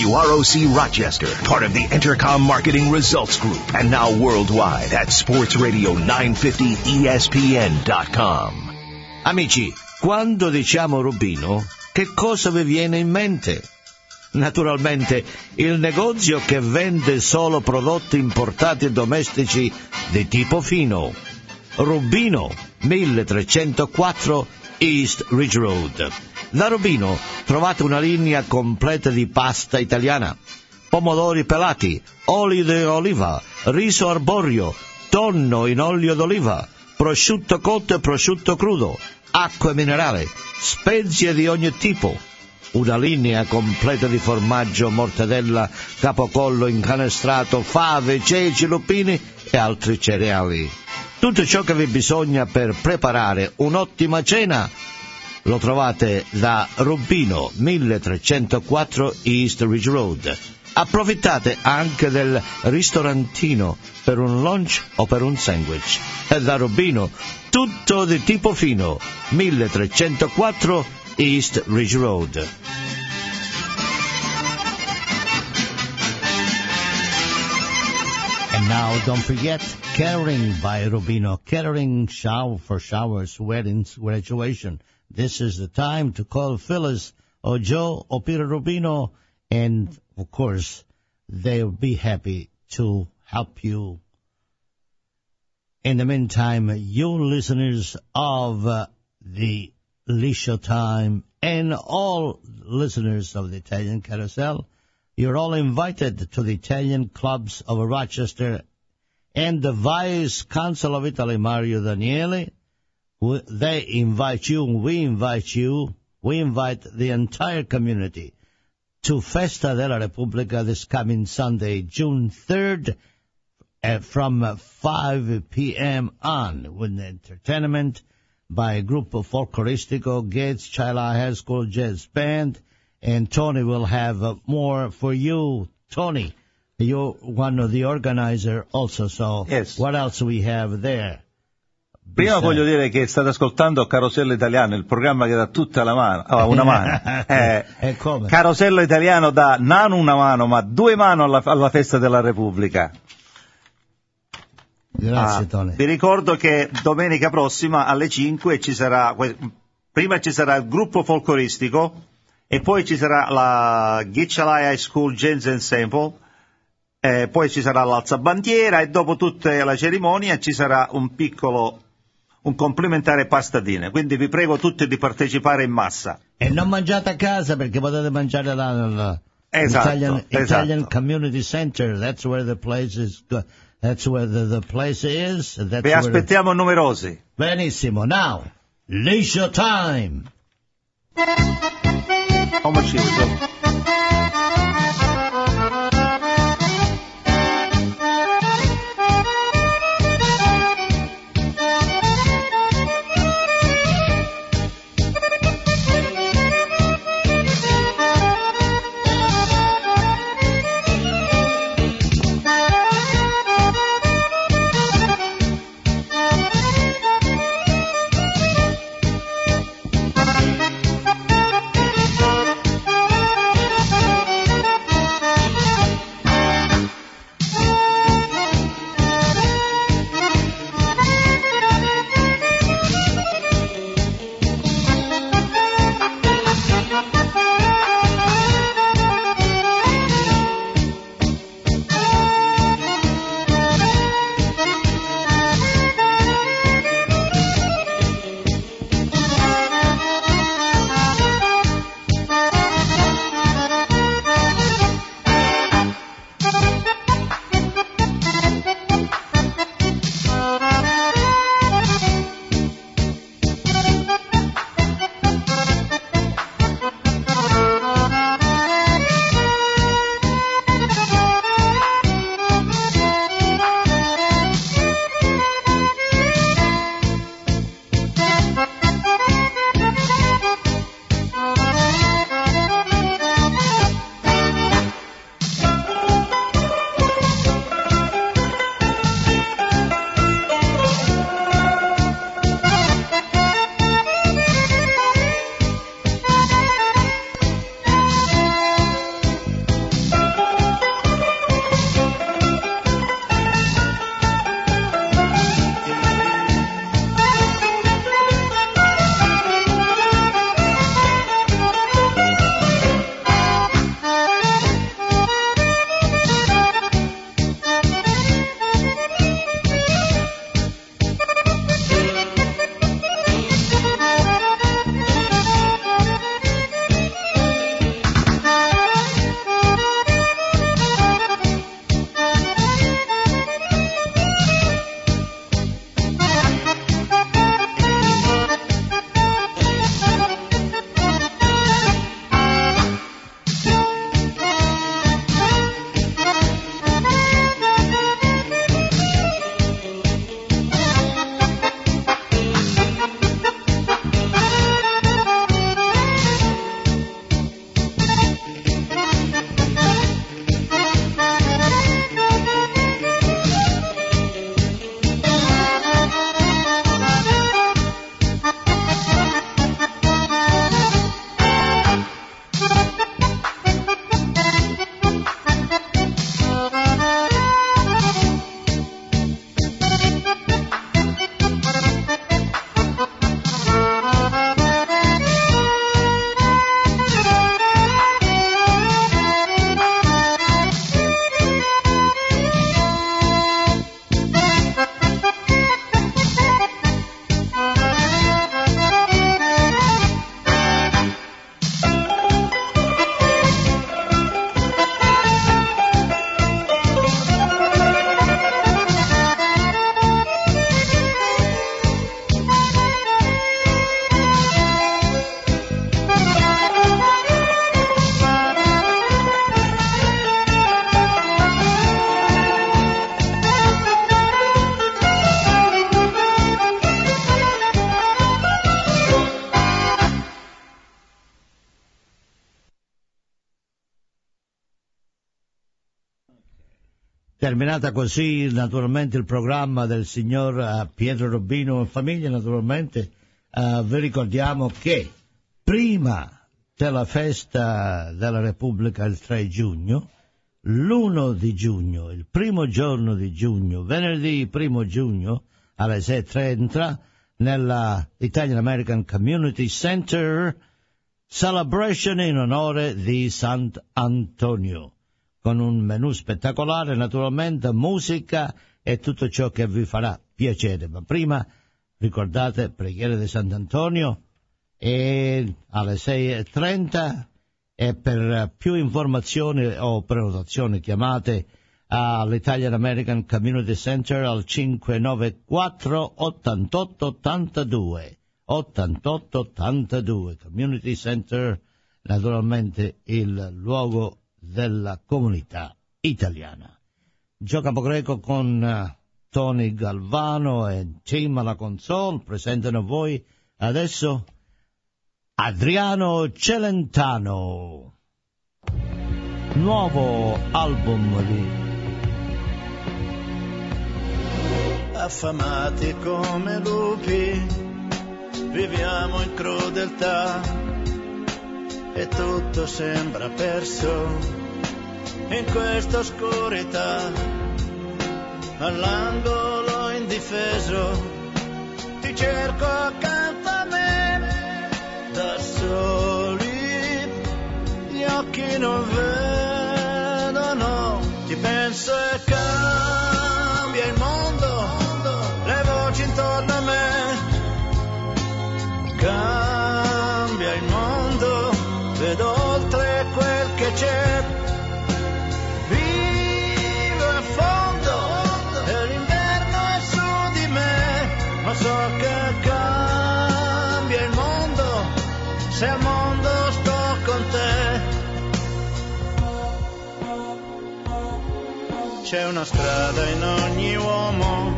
WROC Rochester, part of the Entercom Marketing Results Group, and now worldwide at sportsradio950ESPN.com. Amici, quando diciamo Rubino, che cosa vi viene in mente? Naturalmente, il negozio che vende solo prodotti importati e domestici di tipo fino. Rubino, 1304 East Ridge Road. Da Rubino trovate una linea completa di pasta italiana, pomodori pelati, olio di oliva, riso arborio, tonno in olio d'oliva, prosciutto cotto e prosciutto crudo, acqua minerale, spezie di ogni tipo, una linea completa di formaggio, mortadella, capocollo incanestrato, fave, ceci, lupini e altri cereali. Tutto ciò che vi bisogna per preparare un'ottima cena lo trovate da Rubino, 1304 East Ridge Road. Approfittate anche del ristorantino per un lunch o per un sandwich. E da Rubino, tutto di tipo fino, 1304 East Ridge Road. And now, don't forget, catering by Rubino. Catering for showers, weddings, graduation. This is the time to call Phyllis or Joe or Peter Rubino, and of course, they'll be happy to help you. In the meantime, you listeners of the Liscio Time and all listeners of the Italian Carousel, you're all invited to the Italian clubs of Rochester and the Vice Consul of Italy, Mario Daniele. They invite you, we invite you, we invite the entire community to Festa della Repubblica this coming Sunday, June 3rd, from 5 p.m. on, with entertainment by a group of folkloristico, Gates Child High School Jazz Band, and Tony will have more for you. Tony, you're one of the organizers also, so yes. What else we have there? Prima voglio dire che state ascoltando Carosello Italiano, il programma che dà tutta la mano, una mano. Come? Carosello Italiano dà non una mano, ma due mani alla Festa della Repubblica. Grazie, Tony. Vi ricordo che domenica prossima alle 5 ci sarà, prima ci sarà il gruppo folcloristico e poi ci sarà la Giccialai High School Jazz Ensemble, poi ci sarà l'alzabandiera e dopo tutta la cerimonia ci sarà un complimentare pastatine, quindi vi prego tutti di partecipare in massa. E non mangiate a casa perché potete mangiare là esatto, Italian Community Center, that's where the place is, that's where the place is. Vi aspettiamo numerosi. Benissimo, now, Liscio Time! Come ci Terminata così naturalmente il programma del signor Pietro Rubino e famiglia, naturalmente vi ricordiamo che prima della festa della Repubblica il 3 giugno, l'1 di giugno, il primo giorno di giugno, venerdì 1 giugno alle 6:30 nella Italian American Community Center, celebration in onore di Sant'Antonio, con un menù spettacolare, naturalmente, musica e tutto ciò che vi farà piacere. Ma prima, ricordate, preghiera di Sant'Antonio e alle 6:30, e per più informazioni o prenotazioni chiamate all'Italian American Community Center al 594 88 82 88 82. Community Center, naturalmente il luogo della comunità italiana. Gio Capogreco con Tony Galvano e team alla console presentano a voi adesso Adriano Celentano, nuovo album di affamati come lupi, viviamo in crudeltà e tutto sembra perso in questa oscurità. All'angolo indifeso ti cerco accanto a me, da soli gli occhi non vedono, ti penso e cambia il mondo, le voci intorno a me, cambia il mondo, vedo oltre quel che c'è, vivo a fondo e l'inverno è su di me, ma so che cambia il mondo, se al mondo sto con te. C'è una strada in ogni uomo,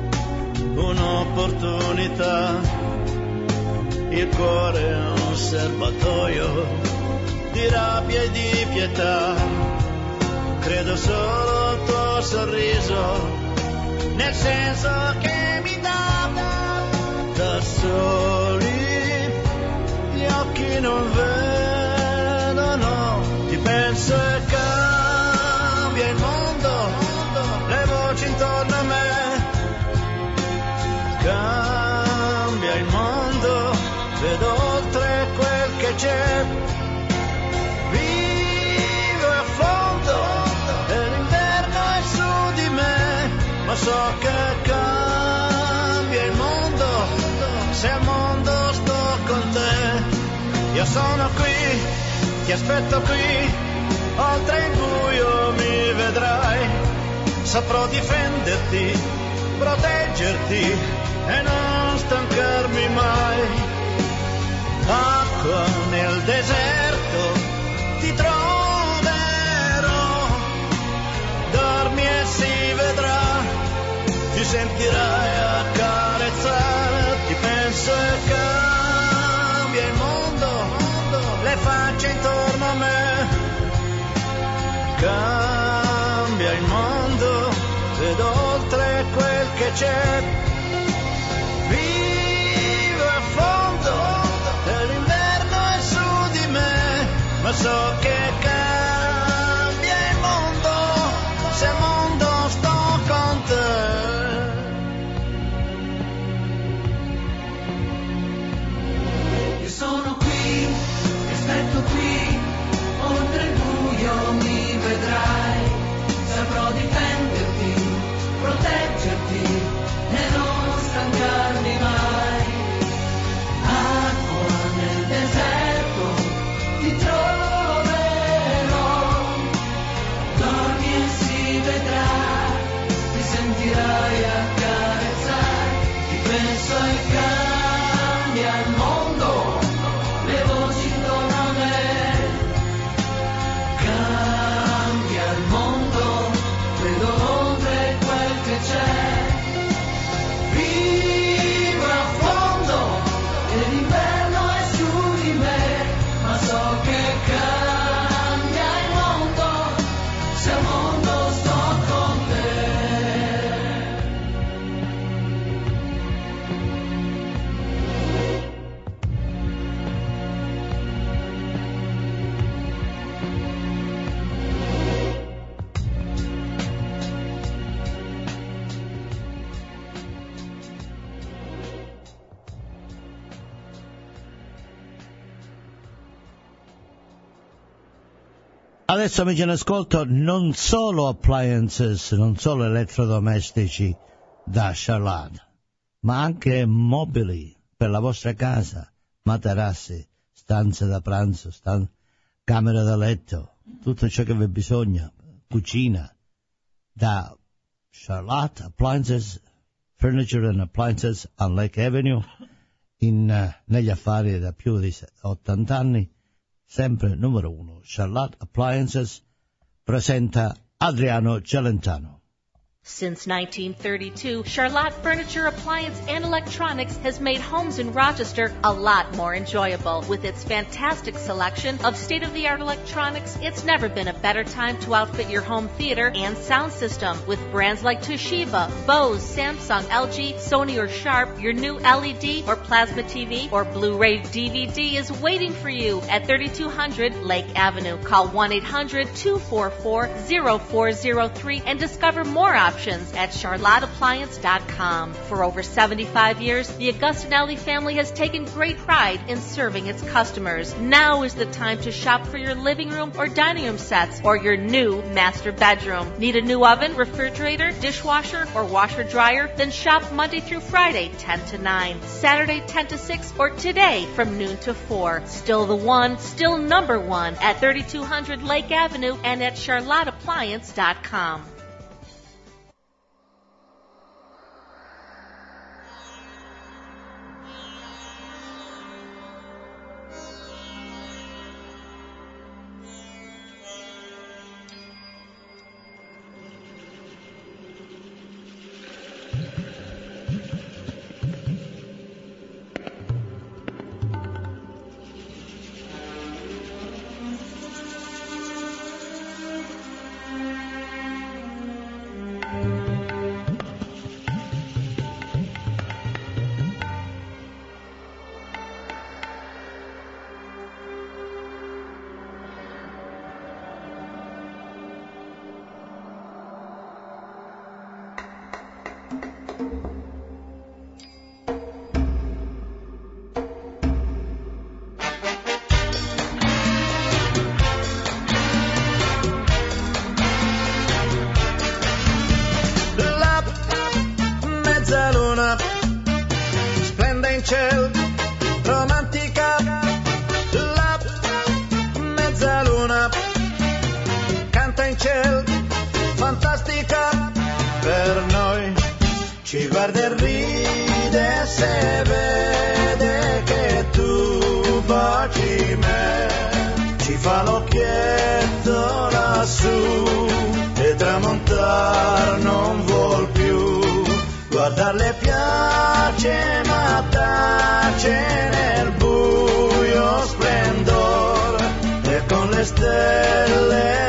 un'opportunità, il cuore è un serbatoio di rabbia e di pietà, credo solo al tuo sorriso, nel senso che mi dà, da soli gli occhi non vedono, ti penso e cambia il mondo, le voci intorno a me, cambia il mondo, vedo oltre quel che c'è, vivo a fondo e l'inverno è su di me, ma so che cambia il mondo, se al mondo sto con te. Io sono qui, ti aspetto qui, oltre il buio mi vedrai, saprò difenderti, proteggerti e non stancarmi mai. Acqua nel deserto ti troverò, dormi e si vedrà, ti sentirai accarezzare, ti penso e cambia il mondo, le facce intorno a me, cambia il mondo, vedo oltre quel che c'è, vivo a fondo e l'inverno è su di me, ma so che cambia il mondo, se al mondo sto con te. Io sono qui, ti aspetto qui, oltre il buio mi vedrai, saprò difenderti, proteggerti e non Adesso amici in ascolto, non solo appliances, non solo elettrodomestici da Charlotte, ma anche mobili per la vostra casa, materassi, stanze da pranzo, camere da letto, tutto ciò che vi bisogna, cucina, da Charlotte Appliances, Furniture and Appliances on Lake Avenue, negli affari da più di 80 anni, sempre numero 1, Charlotte Appliances, presenta Adriano Celentano. Since 1932, Charlotte Furniture, Appliance, and Electronics has made homes in Rochester a lot more enjoyable. With its fantastic selection of state-of-the-art electronics, it's never been a better time to outfit your home theater and sound system. With brands like Toshiba, Bose, Samsung, LG, Sony, or Sharp, your new LED or plasma TV or Blu-ray DVD is waiting for you at 3200 Lake Avenue. Call 1-800-244-0403 and discover more options at charlotteappliance.com. For over 75 years, the Augustinelli family has taken great pride in serving its customers. Now is the time to shop for your living room or dining room sets or your new master bedroom. Need a new oven, refrigerator, dishwasher, or washer dryer? Then shop Monday through Friday, 10 to 9, Saturday, 10 to 6, or today from noon to 4. Still the one, still number one at 3200 Lake Avenue and at charlotteappliance.com. Mezzaluna splende in cielo, romantica. La mezzaluna canta in cielo, fantastica. Per noi ci guarda e ride se vede che tu baci me. Ci fa l'occhietto lassù e tramontar non vuol più. Guardarle piace ma tace nel buio splendore e con le stelle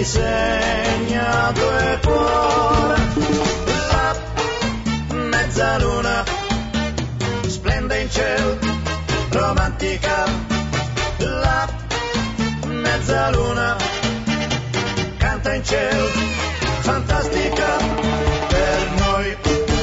disegna due cuori. La mezzaluna splende in cielo, romantica. La mezzaluna canta in cielo, fantastica. Per noi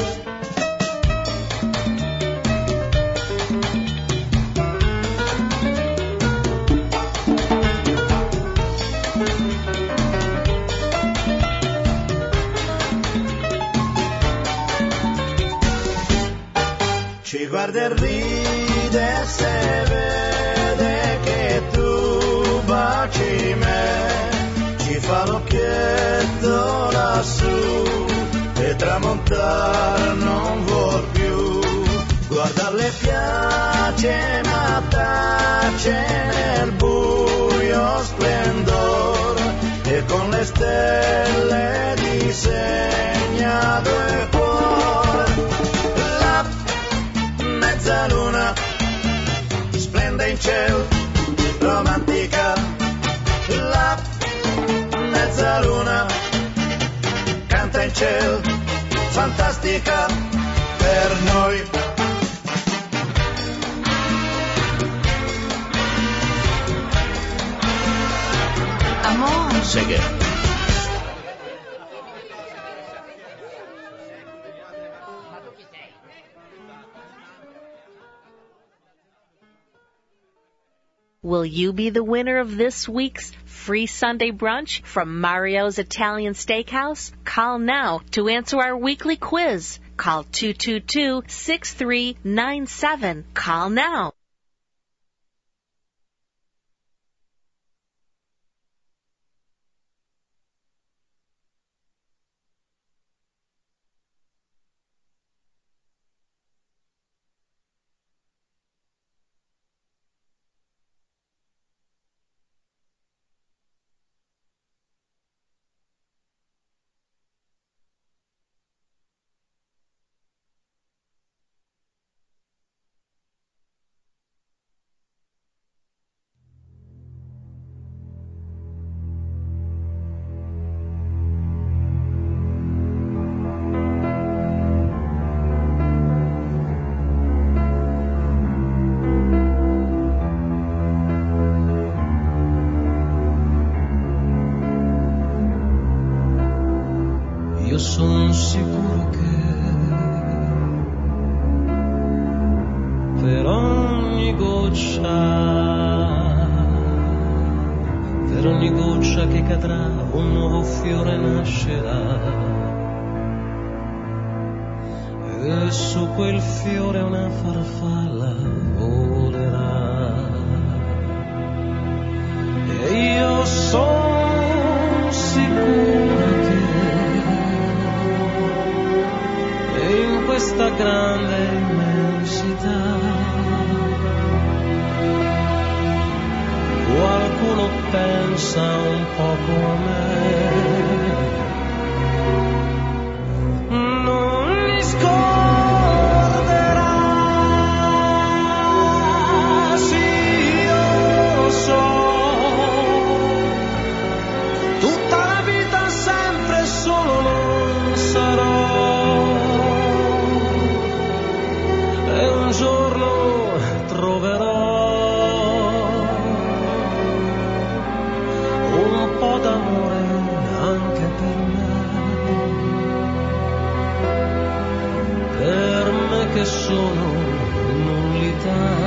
ci guarda e ride se vede che tu baci me. Ci fa l'occhietto lassù e tramontar non vuol più. Guardarle piace ma tace nel buio splendore e con le stelle disegna due cuori. La mezzaluna splende in cielo, romantica. La mezzaluna canta in cielo, fantastica. Per noi Amor. Sing it. Will you be the winner of this week's free Sunday brunch from Mario's Italian Steakhouse? Call now to answer our weekly quiz. Call 222-6397. Call now. Io sono sicuro che per ogni goccia che cadrà un nuovo fiore nascerà e su quel fiore una farfalla volerà e io sono sicuro che in questa grande immensità qualcuno pensa un poco a me, non mi scorderà, sì io so, tutta la vita sempre solo non sarò, e un giorno troverò un po' d'amore anche per me che sono nullità.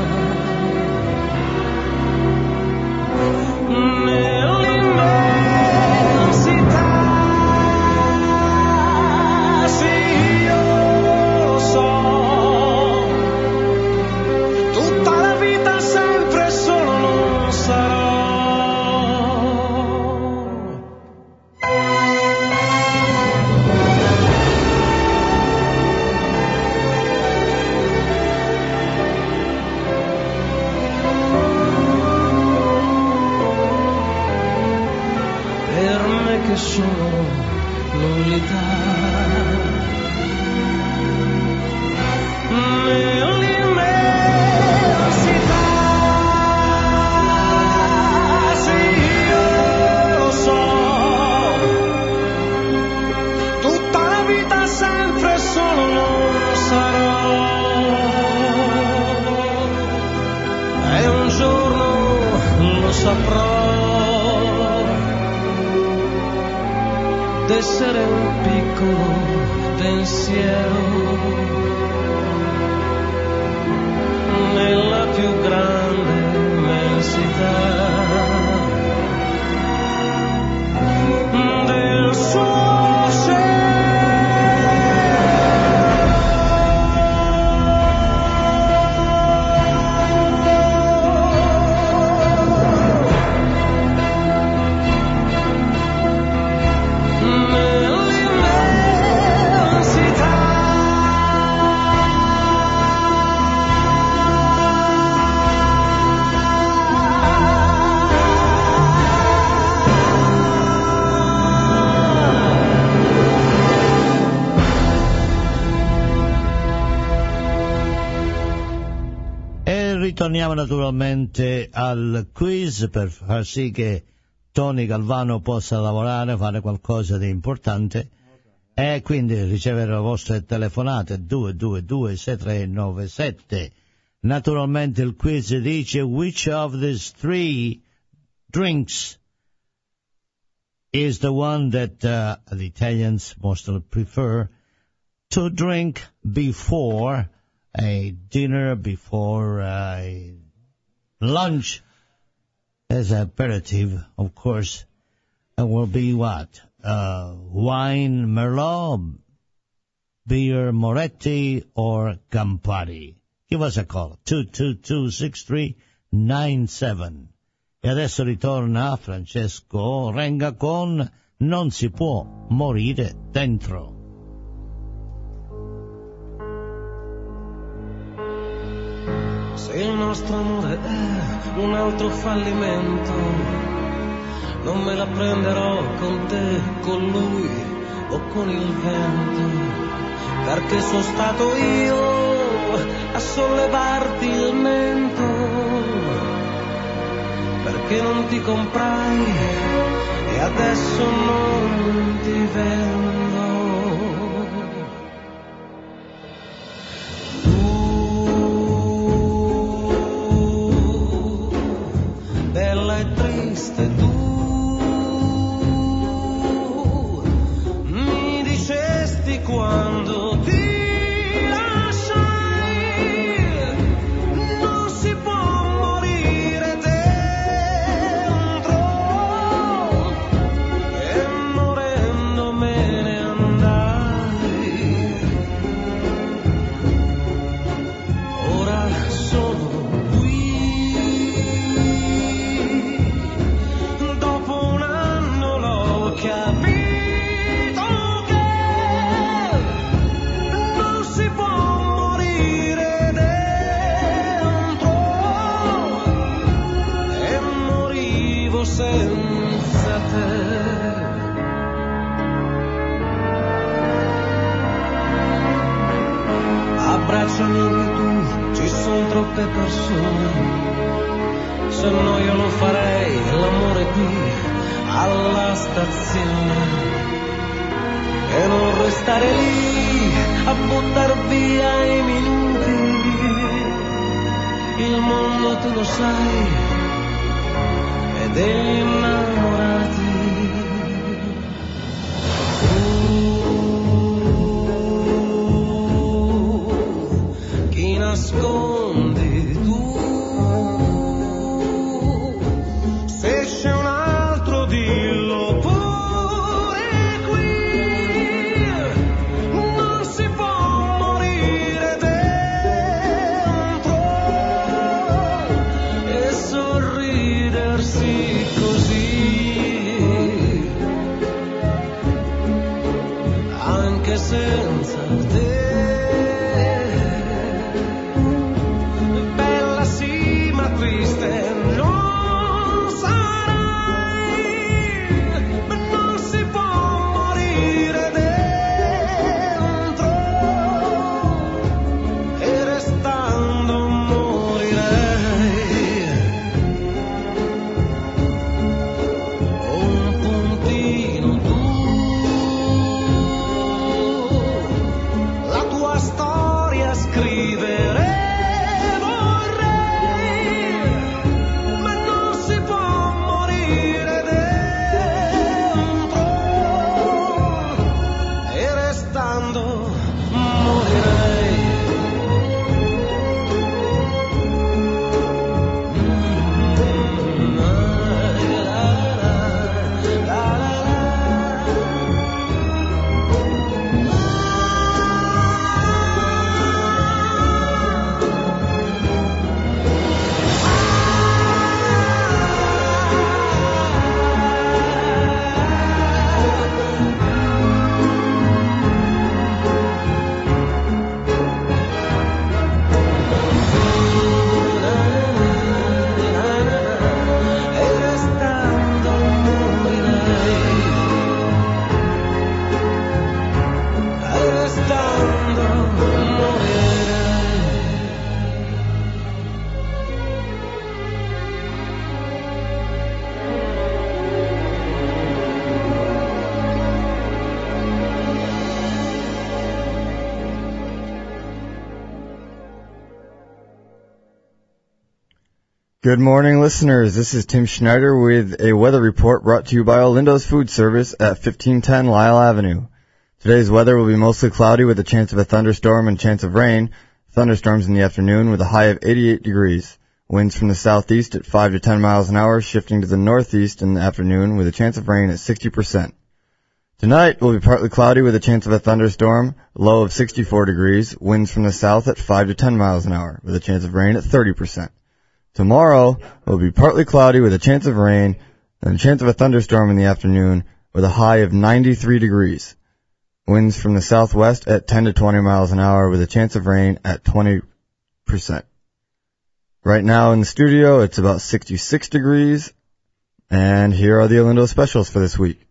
Nell'immensità, sì io lo so, tutta la vita sempre solo non sarò. Per me che sono nullità. Nell'immensità, sì io lo so, tutta la vita sempre solo non sarò, e un giorno lo saprò d'essere un piccolo pensiero nella più grande immensità del suo cielo. Ritorniamo naturalmente al quiz per far sì che Tony Galvano possa lavorare, fare qualcosa di importante e quindi ricevere le vostre telefonate 222-6397. Naturalmente il quiz dice: which of these three drinks is the one that the Italians mostly prefer to drink before a dinner, before a lunch, as an aperitif, of course, it will be what? Wine Merlot, beer Moretti, or Campari. Give us a call, 222-6397. E adesso ritorna Francesco Renga con Non si può morire dentro. Se il nostro amore è un altro fallimento, non me la prenderò con te, con lui o con il vento, perché sono stato io a sollevarti il mento, perché non ti comprai e adesso non ti vendo. Tu, bella e triste, tu mi dicesti quando ti abbracciami anche tu, ci sono troppe persone, se no io lo farei, l'amore qui alla stazione, e non restare lì a buttar via i minuti, il mondo tu lo sai, e degli innamorati. Nascondi tu, se c'è un altro dillo pure qui, non si può morire dentro e sorridersi così, anche senza te. Triste non sarai, non si può morire dentro e restando morirei. Un puntino tu, la tua storia scriverei. Good morning, listeners. This is Tim Schneider with a weather report brought to you by Olindo's Food Service at 1510 Lyle Avenue. Today's weather will be mostly cloudy with a chance of a thunderstorm and chance of rain. Thunderstorms in the afternoon with a high of 88 degrees. Winds from the southeast at 5 to 10 miles an hour, shifting to the northeast in the afternoon with a chance of rain at 60%. Tonight will be partly cloudy with a chance of a thunderstorm, low of 64 degrees, winds from the south at 5 to 10 miles an hour with a chance of rain at 30%. Tomorrow will be partly cloudy with a chance of rain and a chance of a thunderstorm in the afternoon with a high of 93 degrees. Winds from the southwest at 10 to 20 miles an hour with a chance of rain at 20%. Right now in the studio, it's about 66 degrees, and here are the Olindo specials for this week.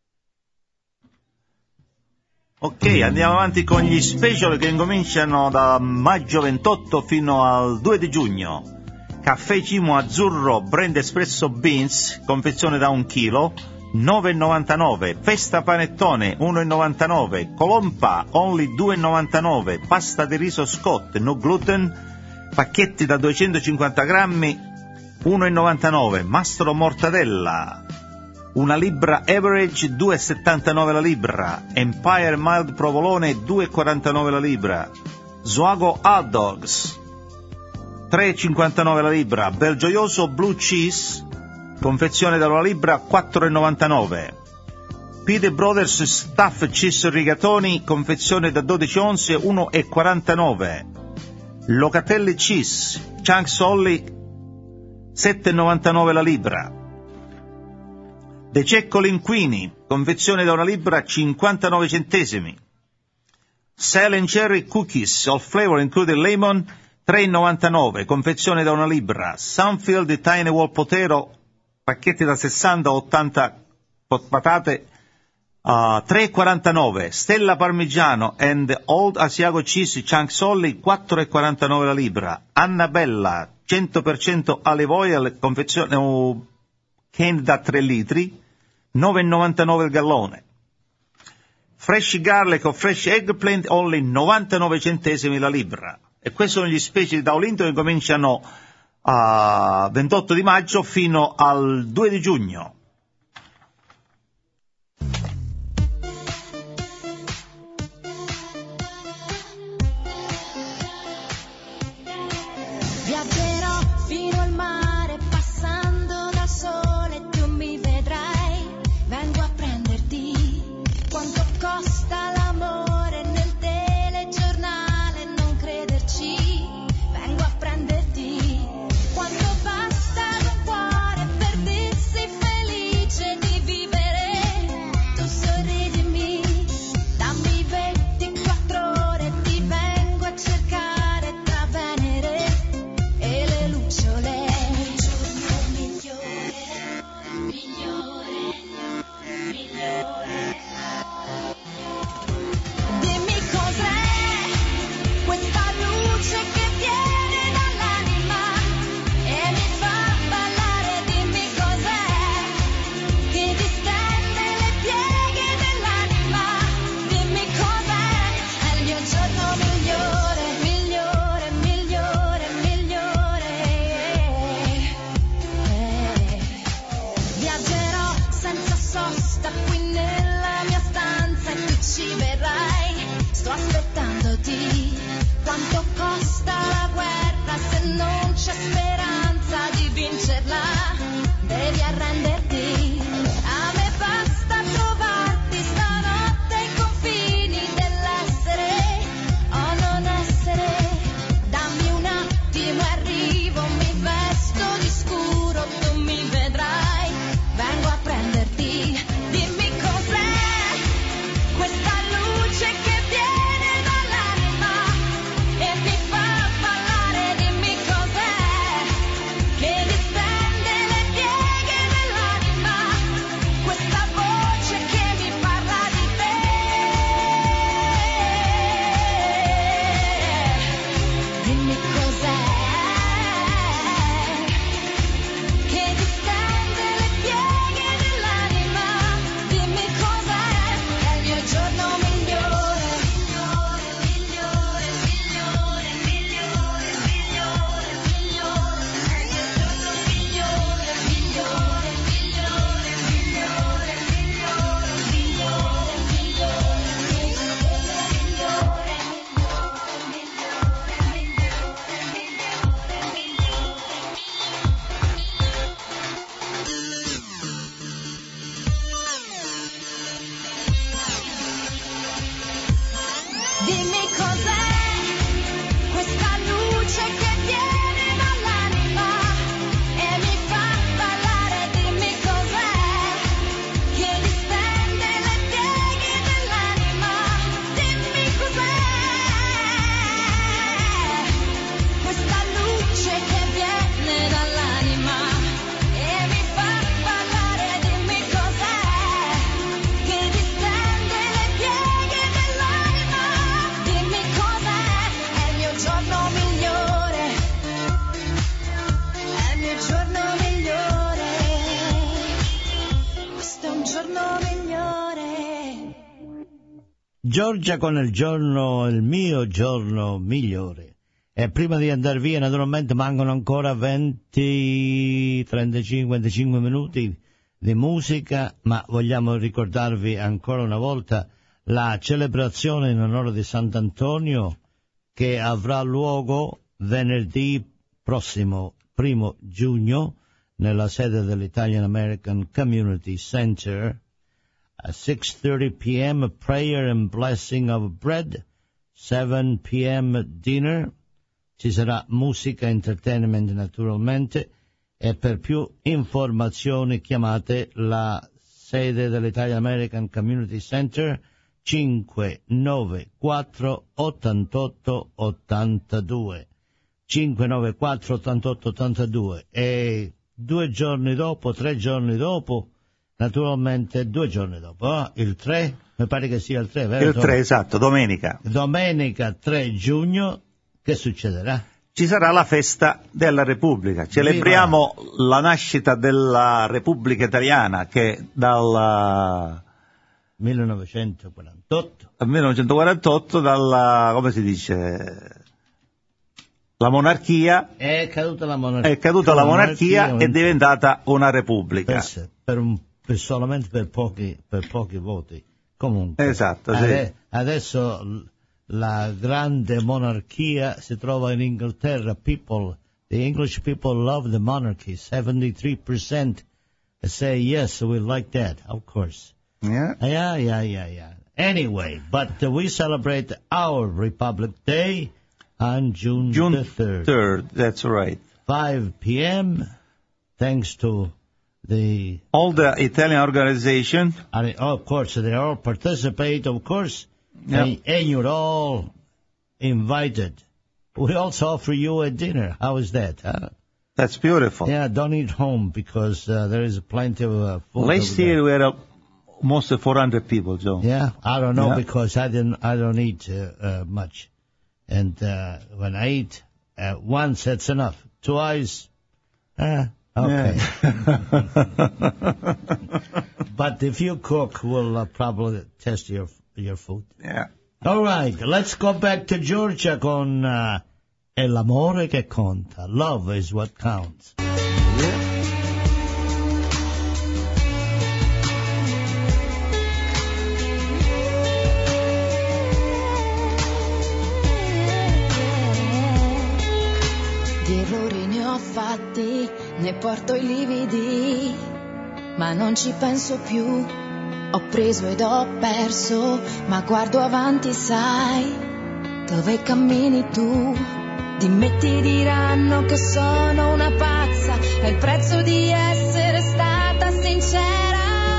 Ok, andiamo avanti con gli special che incominciano da maggio 28 fino al 2 di giugno. Caffè Cimo Azzurro Brand Espresso Beans, confezione da 1 chilo, 9,99. Festa Panettone, 1,99. Colompa, only 2,99. Pasta di riso Scott, no gluten, pacchetti da 250 grammi, 1,99. Mastro Mortadella, 1 libra average, 2,79 la libra. Empire Mild Provolone, 2,49 la libra. Zuago Hot Dogs, 3,59 la libra. Belgioioso Blue Cheese, confezione da 1 libra, 4,99. Pide Brothers Stuff Cheese Rigatoni, confezione da 12 onze, 1,49. Locatelli Cheese Chunks Olli, 7,99 la libra. De Cecco Linguini, confezione da 1 libra, 59 centesimi. Sale Cherry Cookies All Flavor Included Lemon, 3,99, confezione da 1 libra. Sunfield Tiny Wall Potato, pacchetti da 60-80 patate, 3,49. Stella Parmigiano and Old Asiago Cheese Chunks Olli, 4,49 la libra. Annabella 100% olive oil, confezione can da 3 litri, 9,99 il gallone. Fresh garlic o fresh eggplant, only 99 centesimi la libra. E questi sono gli speciali da Olindo che cominciano a 28 di maggio fino al 2 di giugno. Viaggerò fino al mare, passando dal sole, tu mi vedrai, vengo a prenderti. Quanto costa l'amore nel telegiornale, non crederci, vengo a prenderti. Quanto basta un cuore per dirsi felice. Giorgia con il mio giorno migliore. E prima di andare via, naturalmente, mancano ancora 25 minuti di musica, ma vogliamo ricordarvi ancora una volta la celebrazione in onore di Sant'Antonio che avrà luogo venerdì prossimo, 1 giugno, nella sede dell'Italian American Community Center. At 6:30 p.m. a prayer and blessing of bread, 7 p.m. dinner, ci sarà musica e entertainment naturalmente, e per più informazioni chiamate la sede dell'Italian American Community Center 594 88 82 594 88 82 e 2 giorni dopo, 3 giorni dopo, naturalmente 2 giorni dopo, il 3, mi pare che sia il 3, vero? Il 3, esatto, domenica. Domenica 3 giugno, che succederà? Ci sarà la festa della Repubblica. Celebriamo la nascita della Repubblica Italiana che dal 1948 dalla, come si dice, la monarchia. È caduta la monarchia, è diventata una repubblica. Solamente per pochi voti. Comunque. Esatto, sì. Adesso la grande monarchia si trova in Inghilterra. The English people love the monarchy. 73% say yes, we like that, of course. Yeah. Yeah. Anyway, but we celebrate our Republic Day on June the 3rd. That's right. 5 p.m. Thanks to all the Italian organization. Of course, they all participate, of course. Yep. And you're all invited. We also offer you a dinner. How is that? That's beautiful. Yeah, don't eat home because there is plenty of food. Last year we had almost 400 people, Joe. Yeah, I don't know because I don't eat much. And when I eat once, that's enough. Twice, okay. Yeah. But if you cook, we'll probably test your food. Yeah. All right, let's go back to Georgia con È l'amore che conta. Love is what counts. Di errori ne ho fatti, ne porto i lividi, ma non ci penso più. Ho preso ed ho perso, ma guardo avanti, sai, dove cammini tu. Dimmi, ti diranno che sono una pazza, è il prezzo di essere stata sincera.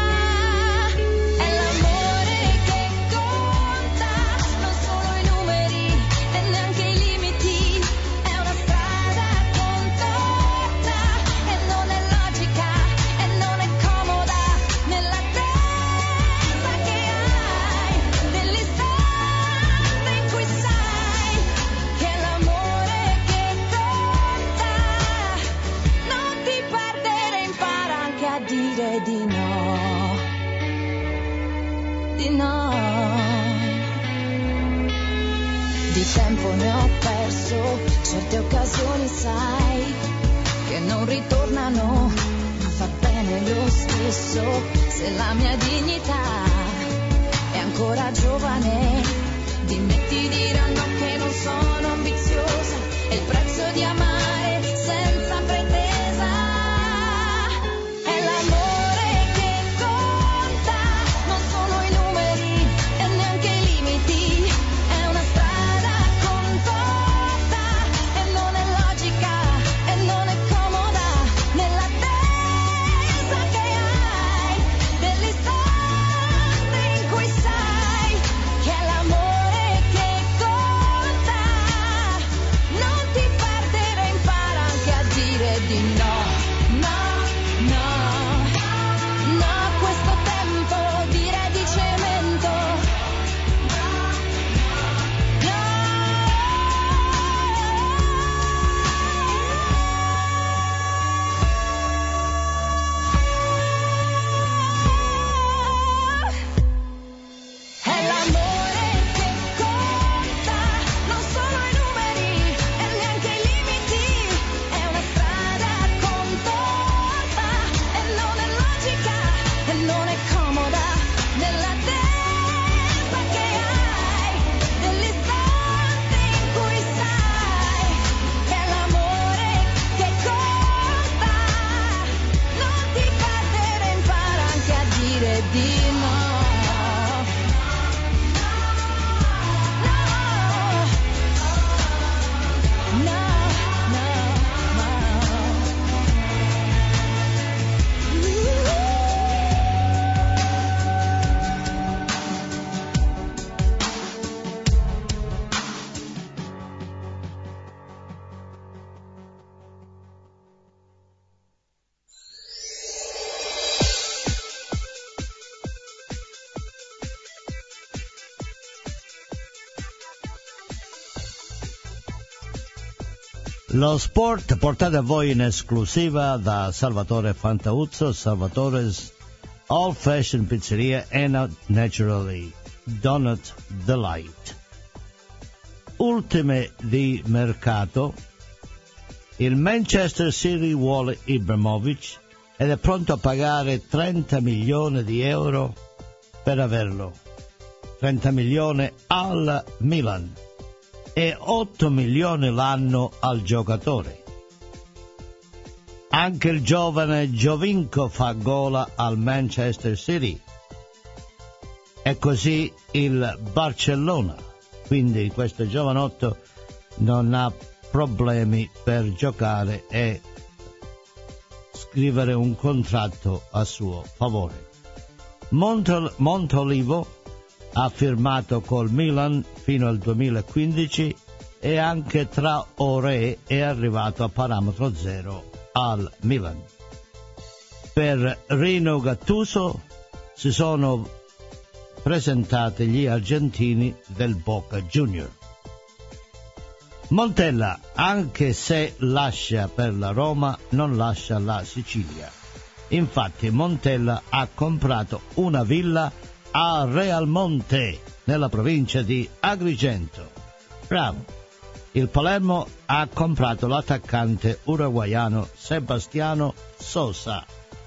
È l'amore che conta, non solo i numeri e neanche i limiti. È una strada contorta e non è logica e non è comoda nella testa che hai, dell'istante in cui sai che l'amore che conta. Non ti perdere, impara anche a dire di no, di no. Di tempo ne ho perso, certe occasioni sai che non ritornano, ma fa bene lo stesso se la mia dignità è ancora giovane. Dimmi, ti diranno che non sono ambiziosa, è il prezzo di amare senza pretesa. È l'amore che conta, non solo i numeri e neanche i limiti. È una strada contorta e non è logica e non è comoda nella testa che hai, dell'istante in cui sai che è l'amore che conta. Non ti perdere, impara anche a dire di no, no, no, no. Questo tempo direi di cemento, no, no. È l'amore Lo sport portato a voi in esclusiva da Salvatore Fantauzzo, Salvatore's Old Fashioned Pizzeria and naturally Donut Delight. Ultime di mercato. Il Manchester City vuole Ibrahimovic ed è pronto a pagare 30 milioni di euro per averlo. 30 milioni al Milan e 8 milioni l'anno al giocatore. Anche il giovane Giovinco fa gola al Manchester City. E così il Barcellona. Quindi questo giovanotto non ha problemi per giocare e scrivere un contratto a suo favore. Montolivo ha firmato col Milan fino al 2015 e anche Traoré è arrivato a parametro zero al Milan. Per Rino Gattuso si sono presentati gli argentini del Boca Junior. Montella, anche se lascia per la Roma, non lascia la Sicilia. Infatti Montella ha comprato una villa a Realmonte, nella provincia di Agrigento. Bravo! Il Palermo ha comprato l'attaccante uruguaiano Sebastiano Sosa.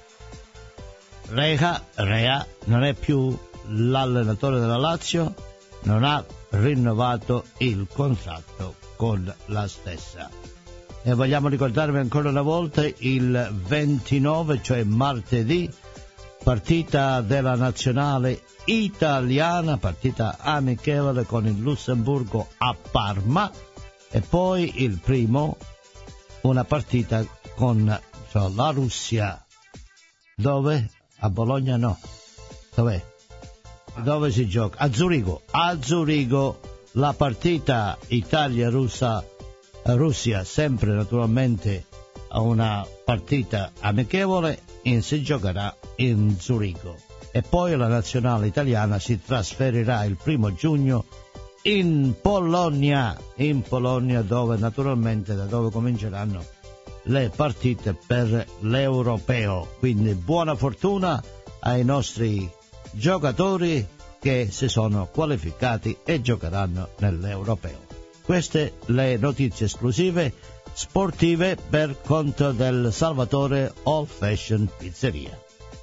Rea non è più l'allenatore della Lazio, non ha rinnovato il contratto con la stessa. E vogliamo ricordarvi ancora una volta il 29, cioè martedì, partita della nazionale italiana, partita amichevole con il Lussemburgo a Parma, e poi il primo una partita con la Russia. Dove? A Bologna no. Dov'è? Dove si gioca? A Zurigo. A Zurigo la partita Italia-Russia, sempre naturalmente una partita amichevole, si giocherà in Zurigo. E poi la nazionale italiana si trasferirà il 1 giugno in Polonia, dove naturalmente da dove cominceranno le partite per l'Europeo. Quindi buona fortuna ai nostri giocatori che si sono qualificati e giocheranno nell'Europeo. Queste le notizie esclusive sportive per conto del Salvatore Old Fashioned Pizzeria.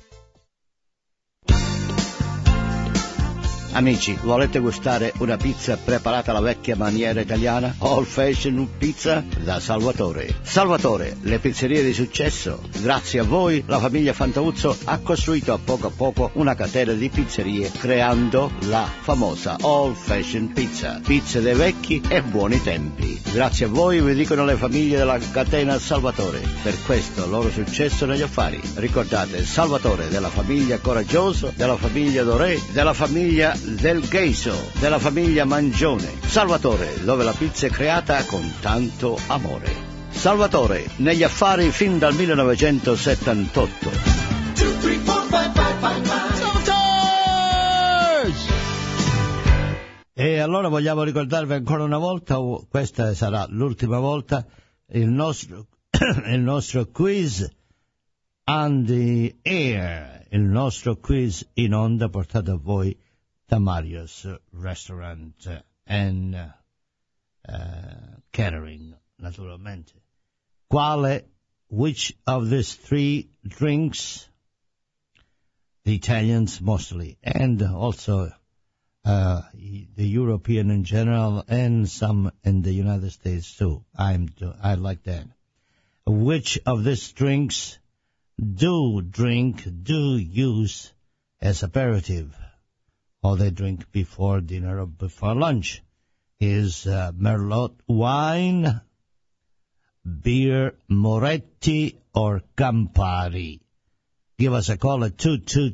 Amici, volete gustare una pizza preparata alla vecchia maniera italiana? Old Fashioned Pizza da Salvatore. Salvatore, le pizzerie di successo. Grazie a voi, la famiglia Fantauzzo ha costruito a poco una catena di pizzerie, creando la famosa Old Fashioned Pizza. Pizze dei vecchi e buoni tempi. Grazie a voi, vi dicono le famiglie della catena Salvatore. Per questo loro successo negli affari. Ricordate, Salvatore della famiglia Coraggioso, della famiglia Doré, della famiglia del Geiso, della famiglia Mangione. Salvatore, dove la pizza è creata con tanto amore. Salvatore, negli affari fin dal 1978. 2, 3, 4, 5, 5. E allora vogliamo ricordarvi ancora una volta, questa sarà l'ultima volta, il nostro quiz on the air, il nostro quiz in onda portato a voi da Mario's Restaurant and Catering, naturalmente. Which of these three drinks, the Italians mostly, and also the European in general, and some in the United States too. I like that. Which of these drinks do use as aperitif, or they drink before dinner or before lunch? Is Merlot wine, beer, Moretti, or Campari? Give us a call at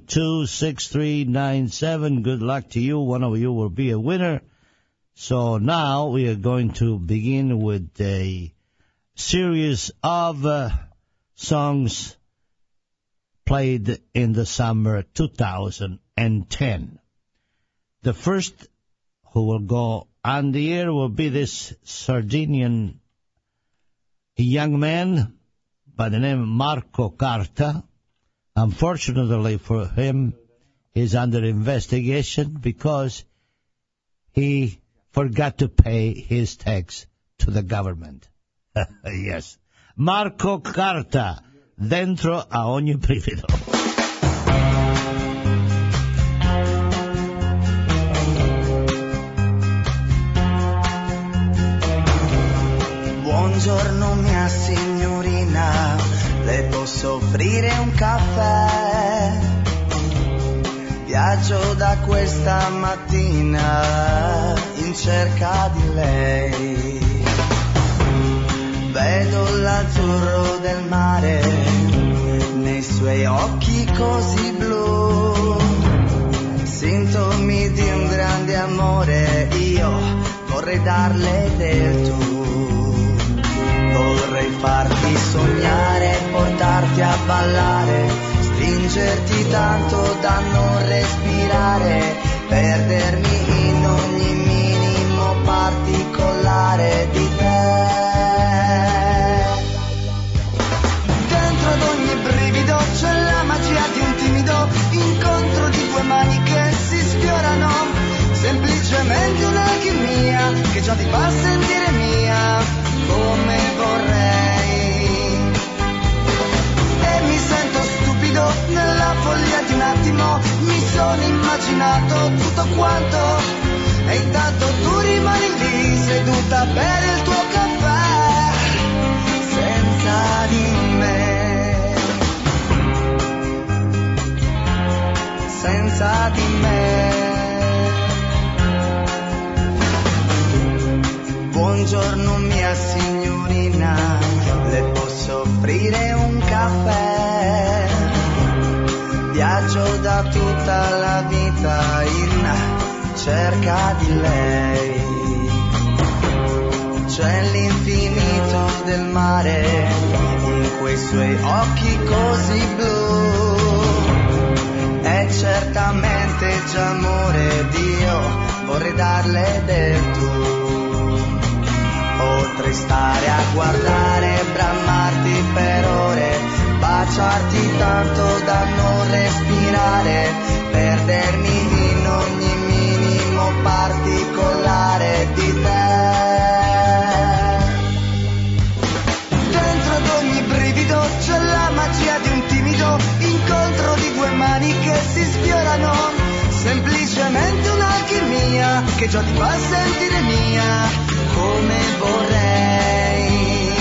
222-6397. Good luck to you. One of you will be a winner. So now we are going to begin with a series of songs played in the summer 2010. The first who will go on the air will be this Sardinian a young man by the name of Marco Carta. Unfortunately for him, he's under investigation because he forgot to pay his tax to the government. Yes. Marco Carta, dentro a ogni brivido. Buongiorno mia signorina, le posso offrire un caffè? Viaggio da questa mattina in cerca di lei. Vedo l'azzurro del mare nei suoi occhi così blu, sintomi di un grande amore, io vorrei darle del tu. Vorrei farti sognare, portarti a ballare, stringerti tanto da non respirare, perdermi in ogni minimo particolare di te. Dentro ad ogni brivido c'è la magia di un timido incontro di due mani che si sfiorano, semplicemente un'alchimia che già ti fa sentire mia come vorrei. E mi sento stupido nella follia di un attimo, mi sono immaginato tutto quanto, e intanto tu rimani lì seduta a bere il tuo caffè senza di me, senza di me. Buongiorno mia signorina, le posso offrire un caffè? Viaggio da tutta la vita in cerca di lei. C'è l'infinito del mare in quei suoi occhi così blu, è certamente già amore, Dio, vorrei darle del tu. Potrei stare a guardare, bramarti per ore, baciarti tanto da non respirare, perdermi in ogni minimo particolare di te. Dentro ad ogni brivido c'è la magia di un timido incontro di due mani che si sfiorano, semplicemente un'alchimia che già ti fa sentire mia come vorrei.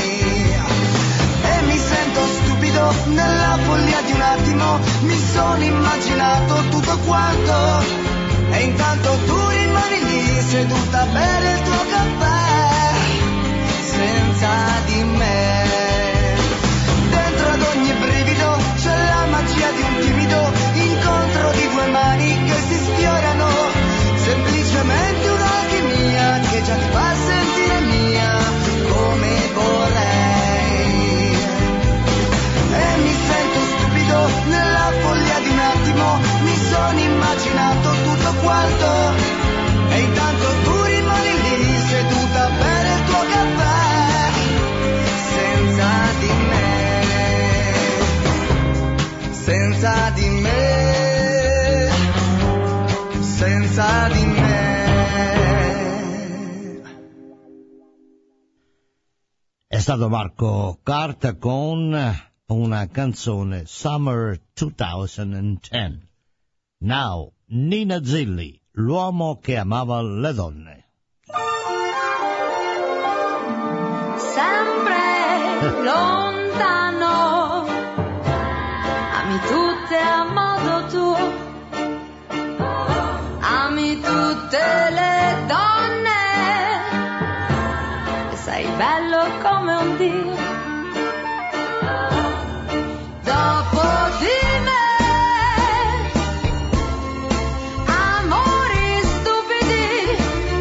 E mi sento stupido nella follia di un attimo, mi sono immaginato tutto quanto, e intanto tu rimani lì seduta a bere il tuo caffè senza di me. Dentro ad ogni brivido c'è la magia di un timido incontro di due mani che si sfiorano, semplicemente un'alchimia che già ti fa sentire mia come vorrei. E mi sento stupido nella follia di un attimo, mi sono immaginato tutto quanto, e intanto tu rimani lì seduta a bere il tuo caffè senza di me, senza di me, senza di me. È stato Marco Carta con una canzone Summer 2010. Now, Nina Zilli, l'uomo che amava le donne. Sempre lontano, ami tutte a modo tuo, ami tutte le donne, e sei bello come un dio. Dopo di me, amori stupidi,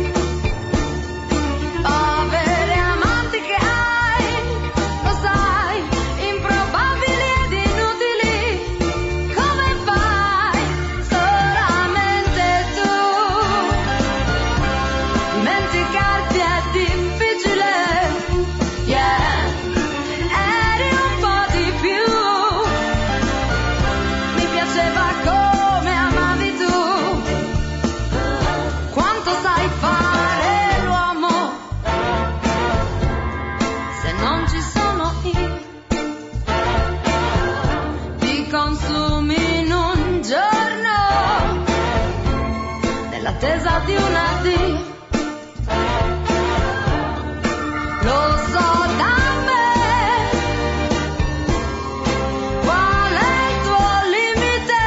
povere amanti che hai, lo sai, improbabili ed inutili, come fai? Solamente tu consumi in un giorno, nell'attesa di un addio. Lo so da me qual è il tuo limite.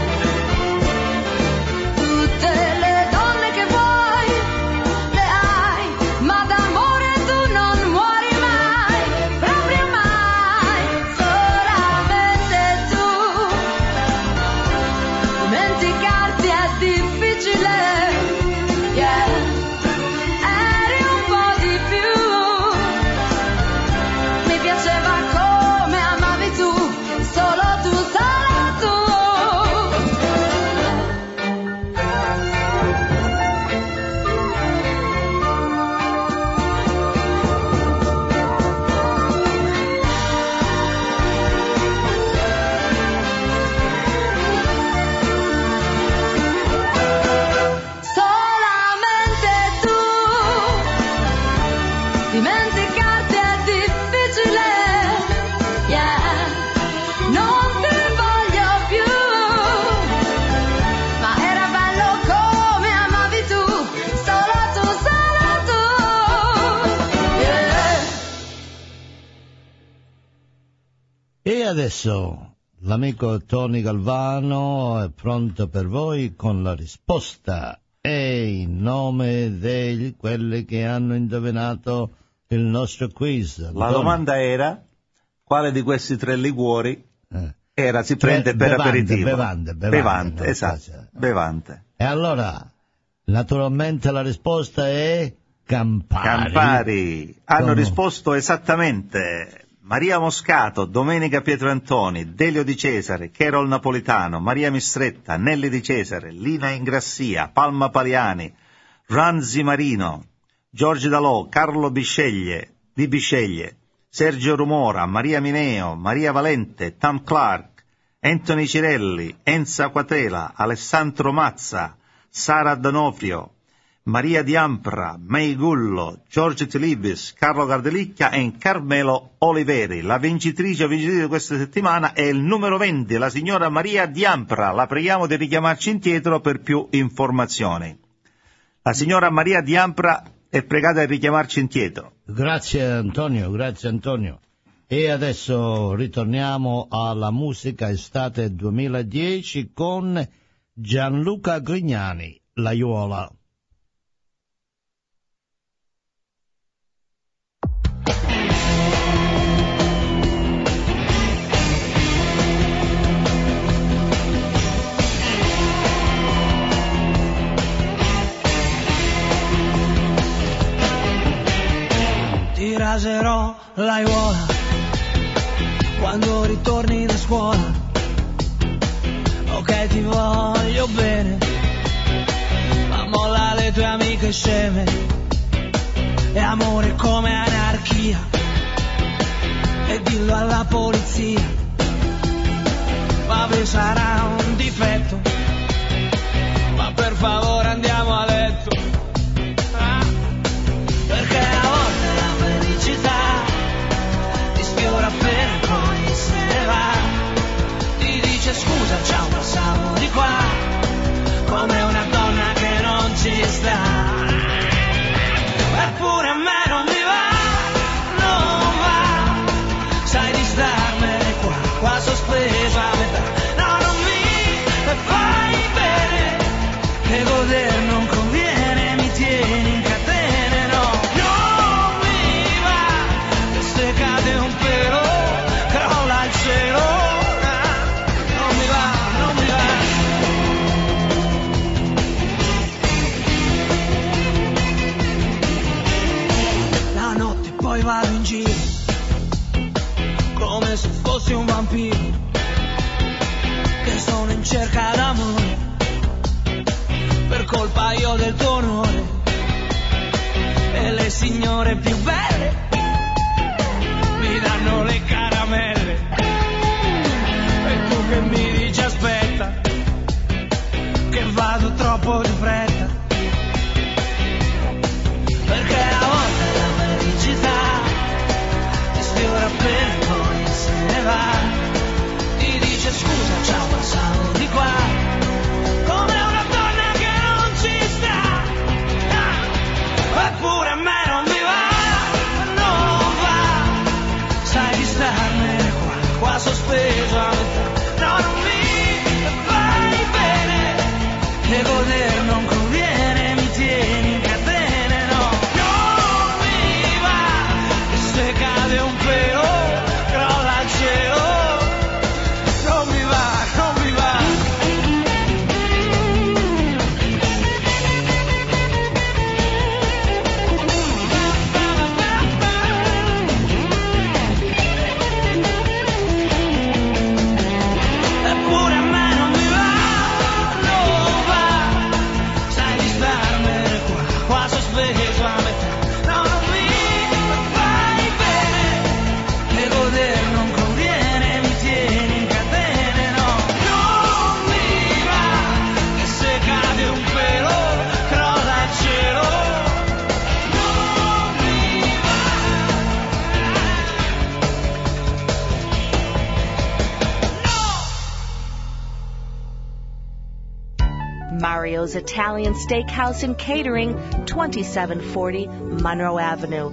Tutte le donne che vuoi le hai, ma d'amore tu non muori mai, proprio mai. Solamente tu, dimenticarti è difficile. Yeah. Eri un po' di più. Mi piaceva come amavi tu, solo tu, solo tu. Solamente tu, dimenticarti è difficile. Yeah. Non ti voglio più, ma era bello come amavi tu, solo tu, solo tu. Yeah. E adesso l'amico Tony Galvano è pronto per voi con la risposta e il nome di quelli che hanno indovinato il nostro quiz. La Tony. domanda era: quale di questi tre liquori si prende per bevande, aperitivo? bevande, no, esatto, bevande. E allora, naturalmente la risposta è Campari. Campari. Hanno Come? risposto esattamente Maria Moscato, Domenica Pietro Antoni, Delio Di Cesare, Carol Napolitano, Maria Mistretta, Nelli Di Cesare, Lina Ingrassia, Palma Paliani, Ranzi Marino, Giorgio Dalò, Carlo Bisceglie, Di Bisceglie, Sergio Rumora, Maria Mineo, Maria Valente, Tam Clark, Anthony Cirelli, Enza Quatela, Alessandro Mazza, Sara D'Onofrio, Maria Diampra, May Gullo, Giorgio Tilibis, Carlo Gardelicchia e Carmelo Oliveri. La vincitrice o vincitrice di questa settimana è il numero 20, la signora Maria Diampra. La preghiamo di richiamarci indietro per più informazioni. La signora Maria Diampra è pregata di richiamarci indietro. Grazie Antonio, grazie Antonio. E adesso ritorniamo alla musica estate 2010 con Gianluca Grignani, L'Aiuola. Ti raserò l'aiuola quando ritorni da scuola. Ok, ti voglio bene, ma molla le tue amiche sceme. E amore come anarchia, e dillo alla polizia. Vabbè, sarà un difetto, ma per favore andiamo a letto. Perché a volte la felicità ti sfiora appena poi se ne va. Ti dice scusa, ciao, passavo di qua, come una donna che non ci sta. Eppure a me non mi va, non va. Sai di starmene qua sospesa a metà. No, non mi fai bene, che goder non conviene, mi tieni in catene, no. Non mi va, che se cade un pelo, crolla il cielo. Non mi va, non mi va. La notte poi vado in giro, come se fossi un vampiro, che sono in cerca d'amore, per colpa io del tuo onore. E le signore più belle mi danno le caramelle, e tu che mi dici aspetta, che vado troppo di fretta. Perché a volte la felicità ti sfiora appena poi se ne va. Ti dice dice scusa, ciao, passavo di qua, come una donna che non ci sta. Eppure a me non mi va, sai di starmene qua sospeso a metà. No, non mi fai bene, e goder non conviene, mi tieni in catene, no, non mi va, e se cade un pelo, crolla il cielo, non mi va, non mi va. Eppure a me non mi va, sai di starmene qua sospeso a metà. No, non mi fai bene, e goder non conviene, mi tieni in catene, no, non mi va, e se cade un pelo, crolla il cielo, non mi Mario's Italian Steakhouse and Catering, 2740 Monroe Avenue,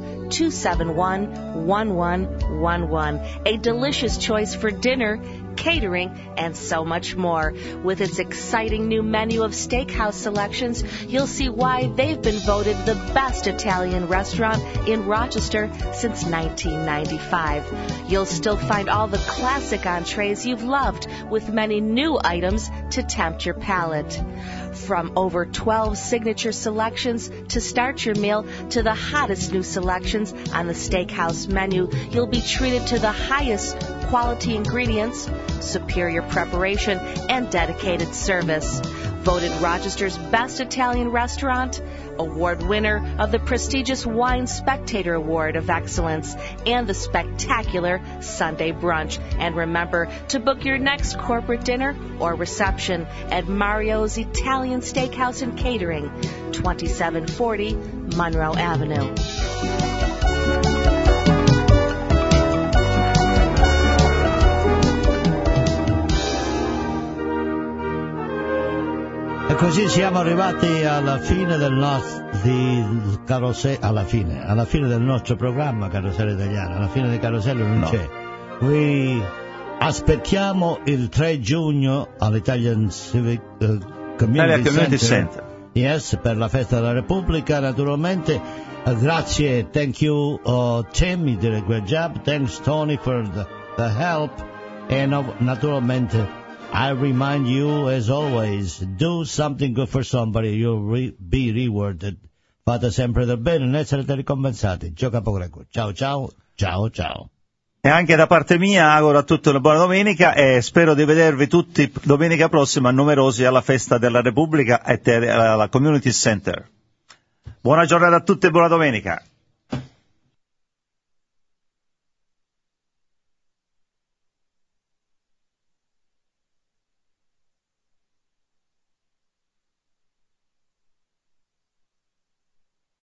271-1111. A delicious choice for dinner, catering, and so much more. With its exciting new menu of steakhouse selections, you'll see why they've been voted the best Italian restaurant in Rochester since 1995. You'll still find all the classic entrees you've loved, with many new items to tempt your palate. From over 12 signature selections to start your meal to the hottest new selections on the steakhouse menu, you'll be treated to the highest quality ingredients, superior preparation, and dedicated service. Voted Rochester's best Italian restaurant, award winner of the prestigious Wine Spectator Award of Excellence, and the spectacular Sunday Brunch. And remember to book your next corporate dinner or reception at Mario's Italian Steakhouse and Catering, 2740 Monroe Avenue. E così siamo arrivati alla fine del nostro alla fine del nostro programma Carosello Italiano. Alla fine del Carosello non c'è. Vi aspettiamo il 3 giugno all'Italian Civic Community Center. Yes, per la festa della Repubblica, naturalmente. Grazie, thank you Tim, you did a great job. Thanks Tony for the help. And naturalmente I remind you, as always, do something good for somebody, you'll be rewarded. Fate sempre del bene, non essere ricompensati. Gio Capogreco. Ciao, ciao, ciao, ciao. E anche da parte mia auguro a tutti una buona domenica e spero di vedervi tutti domenica prossima numerosi alla festa della Repubblica e alla Community Center. Buona giornata a tutti e buona domenica.